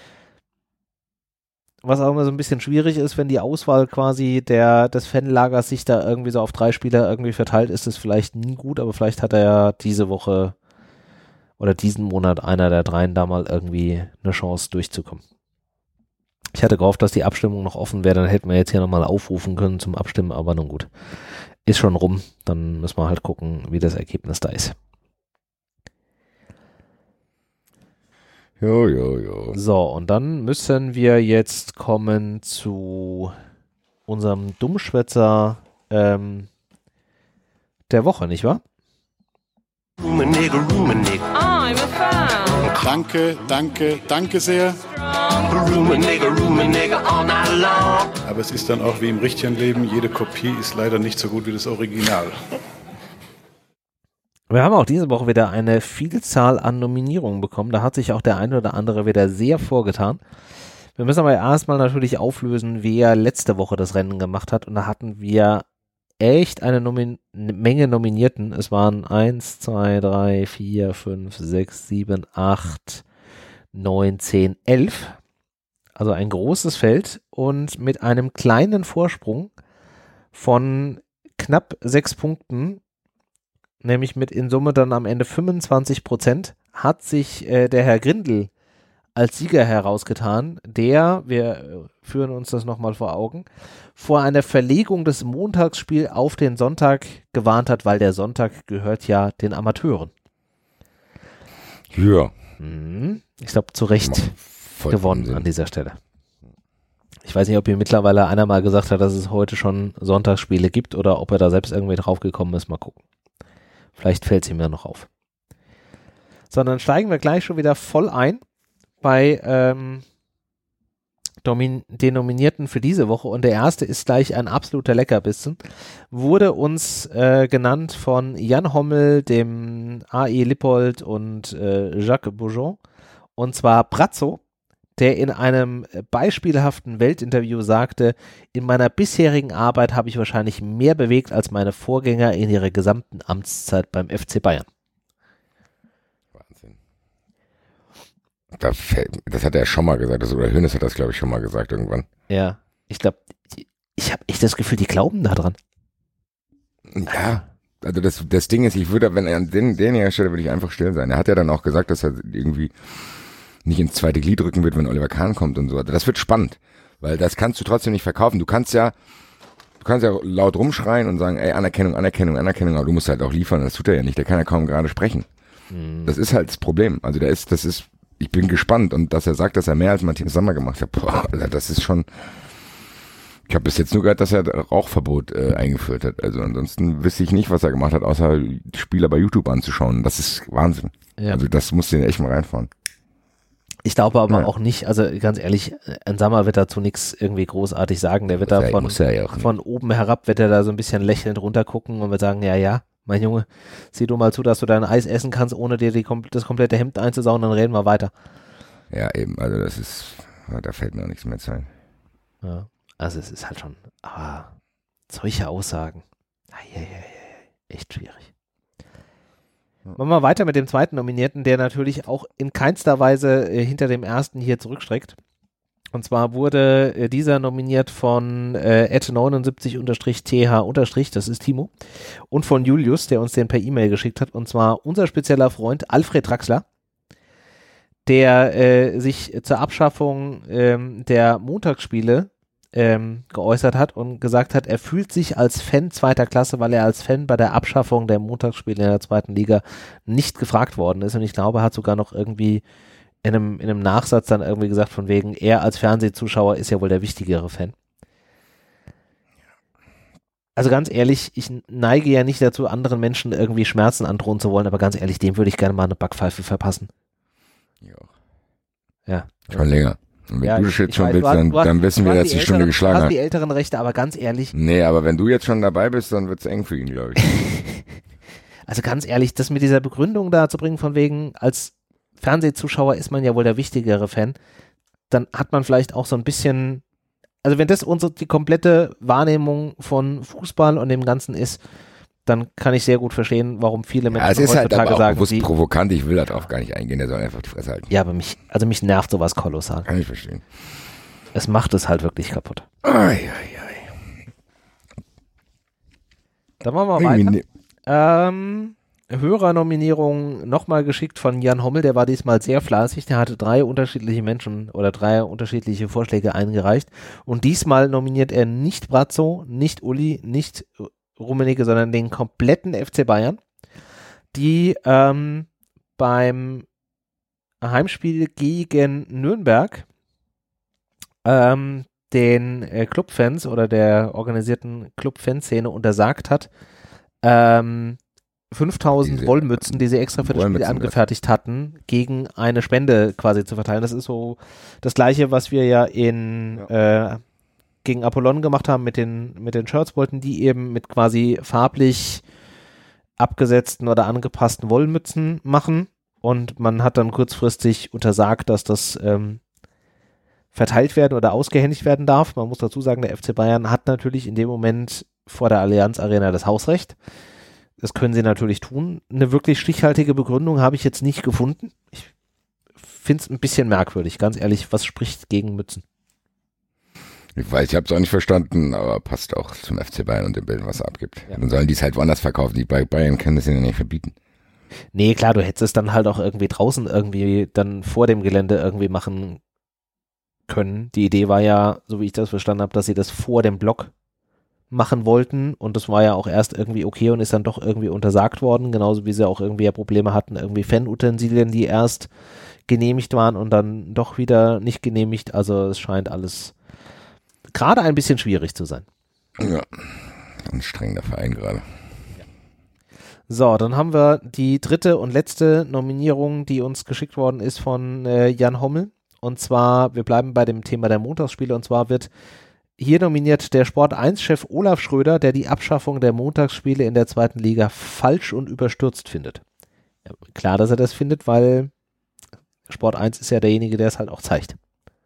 Was auch immer so ein bisschen schwierig ist, wenn die Auswahl quasi der, des Fanlagers sich da irgendwie so auf drei Spieler irgendwie verteilt, ist es vielleicht nie gut, aber vielleicht hat er ja diese Woche oder diesen Monat einer der dreien da mal irgendwie eine Chance durchzukommen. Ich hatte gehofft, dass die Abstimmung noch offen wäre, dann hätten wir jetzt hier nochmal aufrufen können zum Abstimmen, aber nun gut. Ist schon rum, dann müssen wir halt gucken, wie das Ergebnis da ist. Jo, jo, jo. So, und dann müssen wir jetzt kommen zu unserem Dummschwätzer ähm, der Woche, nicht wahr? I'm a fan. Danke, danke, danke sehr. Aber es ist dann auch wie im richtigen Leben, jede Kopie ist leider nicht so gut wie das Original. Wir haben auch diese Woche wieder eine Vielzahl an Nominierungen bekommen. Da hat sich auch der eine oder andere wieder sehr vorgetan. Wir müssen aber erstmal natürlich auflösen, wer letzte Woche das Rennen gemacht hat. Und da hatten wir echt eine Nomin- Menge Nominierten. Es waren eins, zwei, drei, vier, fünf, sechs, sieben, acht, neun, zehn, elf. Also ein großes Feld und mit einem kleinen Vorsprung von knapp sechs Punkten, nämlich mit in Summe dann am Ende fünfundzwanzig Prozent, hat sich äh, der Herr Grindel als Sieger herausgetan, der, wir führen uns das nochmal vor Augen, vor einer Verlegung des Montagsspiels auf den Sonntag gewarnt hat, weil der Sonntag gehört ja den Amateuren. Ja. Mhm. Ich glaube, zu Recht Voll gewonnen Sinn. an dieser Stelle. Ich weiß nicht, ob hier mittlerweile einer mal gesagt hat, dass es heute schon Sonntagsspiele gibt oder ob er da selbst irgendwie drauf gekommen ist. Mal gucken. Vielleicht fällt es ihm ja noch auf. Sondern steigen wir gleich schon wieder voll ein bei ähm, Domin- den Nominierten für diese Woche. Und der erste ist gleich ein absoluter Leckerbissen. Wurde uns äh, genannt von Jan Hommel, dem A E Lippold und äh, Jacques Bourgeon. Und zwar Brazzo, der in einem beispielhaften Weltinterview sagte, in meiner bisherigen Arbeit habe ich wahrscheinlich mehr bewegt als meine Vorgänger in ihrer gesamten Amtszeit beim F C Bayern. Wahnsinn. Da fällt, das hat er schon mal gesagt, das, oder Hönes hat das, glaube ich, schon mal gesagt irgendwann. Ja, ich glaube, ich habe echt das Gefühl, die glauben da dran. Ja, also das, das Ding ist, ich würde, wenn er an den, den Stelle würde ich einfach still sein. Er hat ja dann auch gesagt, dass er irgendwie nicht ins zweite Glied rücken wird, wenn Oliver Kahn kommt und so. Also das wird spannend, weil das kannst du trotzdem nicht verkaufen. Du kannst ja, du kannst ja laut rumschreien und sagen, ey, Anerkennung, Anerkennung, Anerkennung, aber du musst halt auch liefern. Das tut er ja nicht. Der kann ja kaum gerade sprechen. Mhm. Das ist halt das Problem. Also der ist, das ist, ich bin gespannt und dass er sagt, dass er mehr als Matthias Sammer gemacht hat. Boah, Alter, das ist schon. Ich habe bis jetzt nur gehört, dass er Rauchverbot äh, eingeführt hat. Also ansonsten wüsste ich nicht, was er gemacht hat, außer Spieler bei YouTube anzuschauen. Das ist Wahnsinn. Ja. Also das musst du echt mal reinfahren. Ich glaube aber ja. auch nicht, also ganz ehrlich, ein Sammer wird dazu nichts irgendwie großartig sagen. Der wird muss da er, von, ja von oben herab, wird er da so ein bisschen lächelnd runtergucken und wird sagen, ja, ja, mein Junge, sieh du mal zu, dass du dein Eis essen kannst, ohne dir die, das komplette Hemd einzusauen, dann reden wir weiter. Ja, eben, also das ist, da fällt mir auch nichts mehr zu ein. Ja, also es ist halt schon, aber solche Aussagen, echt schwierig. Machen wir weiter mit dem zweiten Nominierten, der natürlich auch in keinster Weise äh, hinter dem ersten hier zurückstreckt. Und zwar wurde äh, dieser nominiert von äh, at neunundsiebzig T H unterstrich, das ist Timo, und von Julius, der uns den per E-Mail geschickt hat. Und zwar unser spezieller Freund Alfred Draxler, der äh, sich zur Abschaffung ähm, der Montagsspiele Ähm, geäußert hat und gesagt hat, er fühlt sich als Fan zweiter Klasse, weil er als Fan bei der Abschaffung der Montagsspiele in der zweiten Liga nicht gefragt worden ist. Und ich glaube, er hat sogar noch irgendwie in einem, in einem Nachsatz dann irgendwie gesagt, von wegen, er als Fernsehzuschauer ist ja wohl der wichtigere Fan. Also ganz ehrlich, ich neige ja nicht dazu, anderen Menschen irgendwie Schmerzen androhen zu wollen, aber ganz ehrlich, dem würde ich gerne mal eine Backpfeife verpassen. Ja. Ja. Schon länger. Und wenn ja, du das jetzt schon weiß, willst, hast, dann, hast, dann wissen wir, dass die, die Stunde geschlagen hat. Du hast die älteren Rechte, aber ganz ehrlich. Nee, aber wenn du jetzt schon dabei bist, dann wird es eng für ihn, glaube ich. Also ganz ehrlich, das mit dieser Begründung da zu bringen, von wegen, als Fernsehzuschauer ist man ja wohl der wichtigere Fan, dann hat man vielleicht auch so ein bisschen, also wenn das unsere, die komplette Wahrnehmung von Fußball und dem Ganzen ist, dann kann ich sehr gut verstehen, warum viele Menschen ja, es ist heutzutage halt aber auch sagen, bewusst die, provokant, ich will da drauf gar nicht eingehen, der soll einfach die Fresse halten. ja, aber mich, also mich nervt sowas kolossal. Kann ich verstehen. Es macht es halt wirklich kaputt. Ai, ai, ai. Dann machen wir weiter. Ne- ähm, Hörernominierung nochmal geschickt von Jan Hommel, der war diesmal sehr fleißig, der hatte drei unterschiedliche Menschen oder drei unterschiedliche Vorschläge eingereicht und diesmal nominiert er nicht Brazzo, nicht Uli, nicht Rummenigge, sondern den kompletten F C Bayern, die ähm, beim Heimspiel gegen Nürnberg ähm, den äh, Clubfans oder der organisierten Clubfanszene untersagt hat, ähm, fünftausend Diese Wollmützen, die sie extra für das Spiel angefertigt hatten, gegen eine Spende quasi zu verteilen. Das ist so das Gleiche, was wir ja in ja. Äh, gegen Apollon gemacht haben mit den mit den Shirts, wollten die eben mit quasi farblich abgesetzten oder angepassten Wollmützen machen und man hat dann kurzfristig untersagt, dass das ähm, verteilt werden oder ausgehändigt werden darf. Man muss dazu sagen, der F C Bayern hat natürlich in dem Moment vor der Allianz Arena das Hausrecht. Das können sie natürlich tun. Eine wirklich stichhaltige Begründung habe ich jetzt nicht gefunden. Ich finde es ein bisschen merkwürdig, ganz ehrlich. Was spricht gegen Mützen? Ich weiß, ich habe es auch nicht verstanden, aber passt auch zum F C Bayern und dem Bild, was er abgibt. Ja. Dann sollen die es halt woanders verkaufen. Die Bayern können das ja nicht verbieten. Nee, klar, du hättest es dann halt auch irgendwie draußen irgendwie dann vor dem Gelände irgendwie machen können. Die Idee war ja, so wie ich das verstanden habe, dass sie das vor dem Block machen wollten und das war ja auch erst irgendwie okay und ist dann doch irgendwie untersagt worden, genauso wie sie auch irgendwie ja Probleme hatten, irgendwie Fanutensilien, die erst genehmigt waren und dann doch wieder nicht genehmigt. Also es scheint alles gerade ein bisschen schwierig zu sein. Ja, anstrengender Verein gerade. So, dann haben wir die dritte und letzte Nominierung, die uns geschickt worden ist von äh, Jan Hommel. Und zwar, wir bleiben bei dem Thema der Montagsspiele. Und zwar wird hier nominiert der Sport eins Chef Olaf Schröder, der die Abschaffung der Montagsspiele in der zweiten Liga falsch und überstürzt findet. Ja, klar, dass er das findet, weil Sport eins ist ja derjenige, der es halt auch zeigt.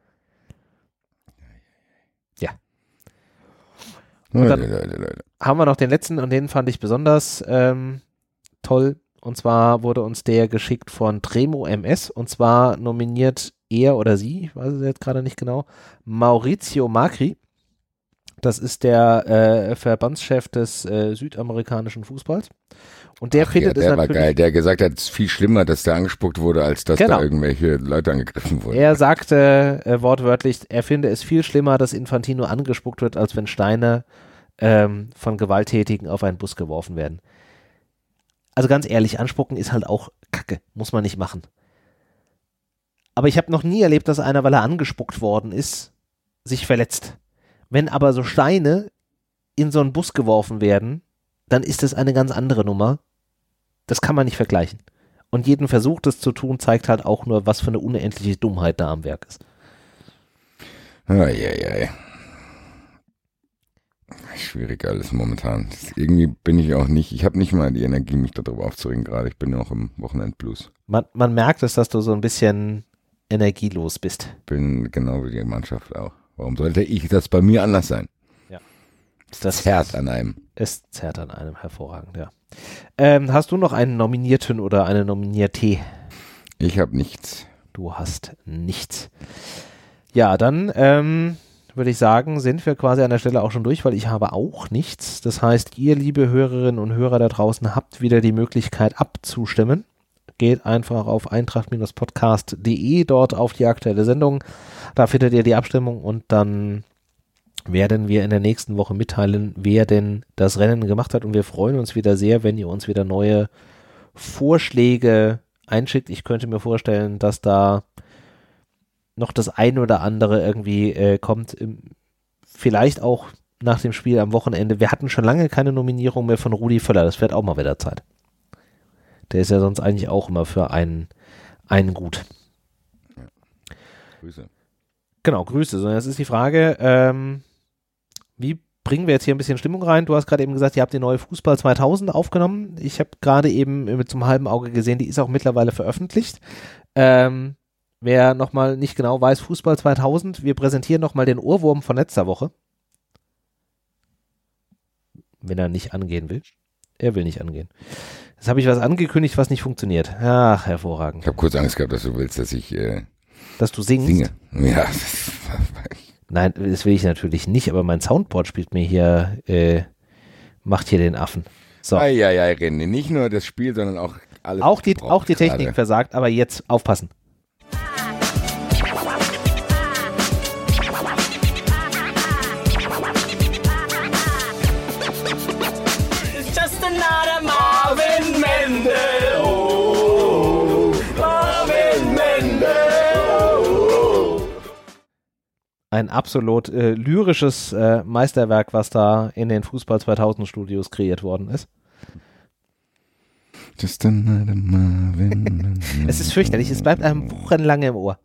Ja. Und dann haben wir noch den letzten und den fand ich besonders ähm, toll. Und zwar wurde uns der geschickt von Tremo M S und zwar nominiert er oder sie, ich weiß es jetzt gerade nicht genau, Maurizio Macri. Das ist der äh, Verbandschef des äh, südamerikanischen Fußballs. Und der Ach findet ja, es der natürlich... war geil, der gesagt hat, es ist viel schlimmer, dass der angespuckt wurde, als dass Genau. da irgendwelche Leute angegriffen wurden. Er sagte äh, wortwörtlich, er finde es viel schlimmer, dass Infantino angespuckt wird, als wenn Steine ähm, von Gewalttätigen auf einen Bus geworfen werden. Also ganz ehrlich, anspucken ist halt auch Kacke, muss man nicht machen. Aber ich habe noch nie erlebt, dass einer, weil er angespuckt worden ist, sich verletzt. Wenn aber so Steine in so einen Bus geworfen werden, dann ist das eine ganz andere Nummer. Das kann man nicht vergleichen. Und jeden Versuch, das zu tun, zeigt halt auch nur, was für eine unendliche Dummheit da am Werk ist. Eieiei. Schwierig alles momentan. Das, irgendwie bin ich auch nicht, ich habe nicht mal die Energie, mich darüber aufzuregen gerade. Ich bin noch im Wochenendblues. Man, man merkt es, dass du so ein bisschen energielos bist. Bin genau wie die Mannschaft auch. Warum sollte ich das bei mir anders sein? Ja. Das zerrt an einem. Es zerrt an einem, hervorragend, ja. Ähm, hast du noch einen Nominierten oder eine Nominierte? Ich habe nichts. Du hast nichts. Ja, dann ähm, würde ich sagen, sind wir quasi an der Stelle auch schon durch, weil ich habe auch nichts. Das heißt, ihr, liebe Hörerinnen und Hörer da draußen, habt wieder die Möglichkeit abzustimmen. Geht einfach auf eintracht Podcast punkt de, dort auf die aktuelle Sendung. Da findet ihr die Abstimmung und dann werden wir in der nächsten Woche mitteilen, wer denn das Rennen gemacht hat. Und wir freuen uns wieder sehr, wenn ihr uns wieder neue Vorschläge einschickt. Ich könnte mir vorstellen, dass da noch das eine oder andere irgendwie äh, kommt. Im, vielleicht auch nach dem Spiel am Wochenende. Wir hatten schon lange keine Nominierung mehr von Rudi Völler. Das wird auch mal wieder Zeit. Der ist ja sonst eigentlich auch immer für einen, einen gut. Ja. Grüße. Genau, Grüße. So, jetzt ist die Frage, ähm, wie bringen wir jetzt hier ein bisschen Stimmung rein? Du hast gerade eben gesagt, ihr habt die neue Fußball zweitausend aufgenommen. Ich habe gerade eben mit zum halben Auge gesehen, die ist auch mittlerweile veröffentlicht. Ähm, wer nochmal nicht genau weiß, Fußball zweitausend, wir präsentieren nochmal den Ohrwurm von letzter Woche. Wenn er nicht angehen will. Er will nicht angehen. Jetzt habe ich was angekündigt, was nicht funktioniert. Ach, hervorragend. Ich habe kurz Angst gehabt, dass du willst, dass ich äh, dass du singst. singe. Ja, das Nein, das will ich natürlich nicht, aber mein Soundboard spielt mir hier, äh, macht hier den Affen. So. Eieiei, René, nicht nur das Spiel, sondern auch alles. Auch die, auch die Technik gerade versagt, aber jetzt aufpassen. It's just another Marvin Mendel. Oh, Marvin Mendel. Ein absolut äh, lyrisches äh, Meisterwerk, was da in den Fußball zweitausend Studios kreiert worden ist. Just another Marvin. Es ist fürchterlich, es bleibt einem wochenlang im Ohr.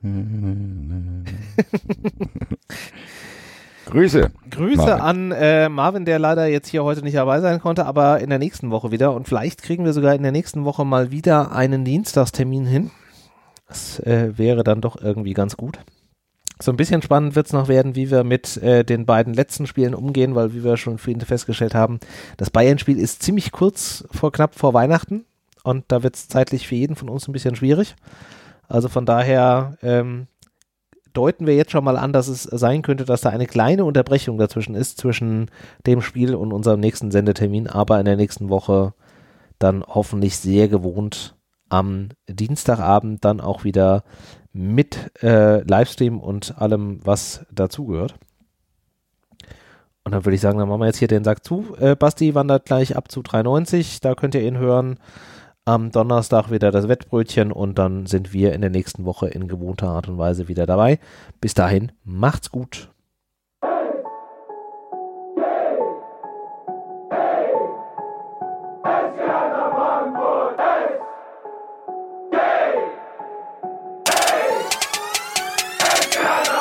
Grüße. Grüße Marvin. an äh, Marvin, der leider jetzt hier heute nicht dabei sein konnte, aber in der nächsten Woche wieder. Und vielleicht kriegen wir sogar in der nächsten Woche mal wieder einen Dienstagstermin hin. Das äh, wäre dann doch irgendwie ganz gut. So ein bisschen spannend wird es noch werden, wie wir mit äh, den beiden letzten Spielen umgehen, weil wie wir schon vorhin festgestellt haben, das Bayern-Spiel ist ziemlich kurz vor, knapp vor Weihnachten und da wird es zeitlich für jeden von uns ein bisschen schwierig. Also von daher ähm, deuten wir jetzt schon mal an, dass es sein könnte, dass da eine kleine Unterbrechung dazwischen ist, zwischen dem Spiel und unserem nächsten Sendetermin, aber in der nächsten Woche dann hoffentlich sehr gewohnt am Dienstagabend dann auch wieder mit äh, Livestream und allem, was dazugehört. Und dann würde ich sagen, dann machen wir jetzt hier den Sack zu. Äh, Basti wandert gleich ab zu drei neunzig, da könnt ihr ihn hören. Am Donnerstag wieder das Wettbrötchen und dann sind wir in der nächsten Woche in gewohnter Art und Weise wieder dabei. Bis dahin, macht's gut. Hey!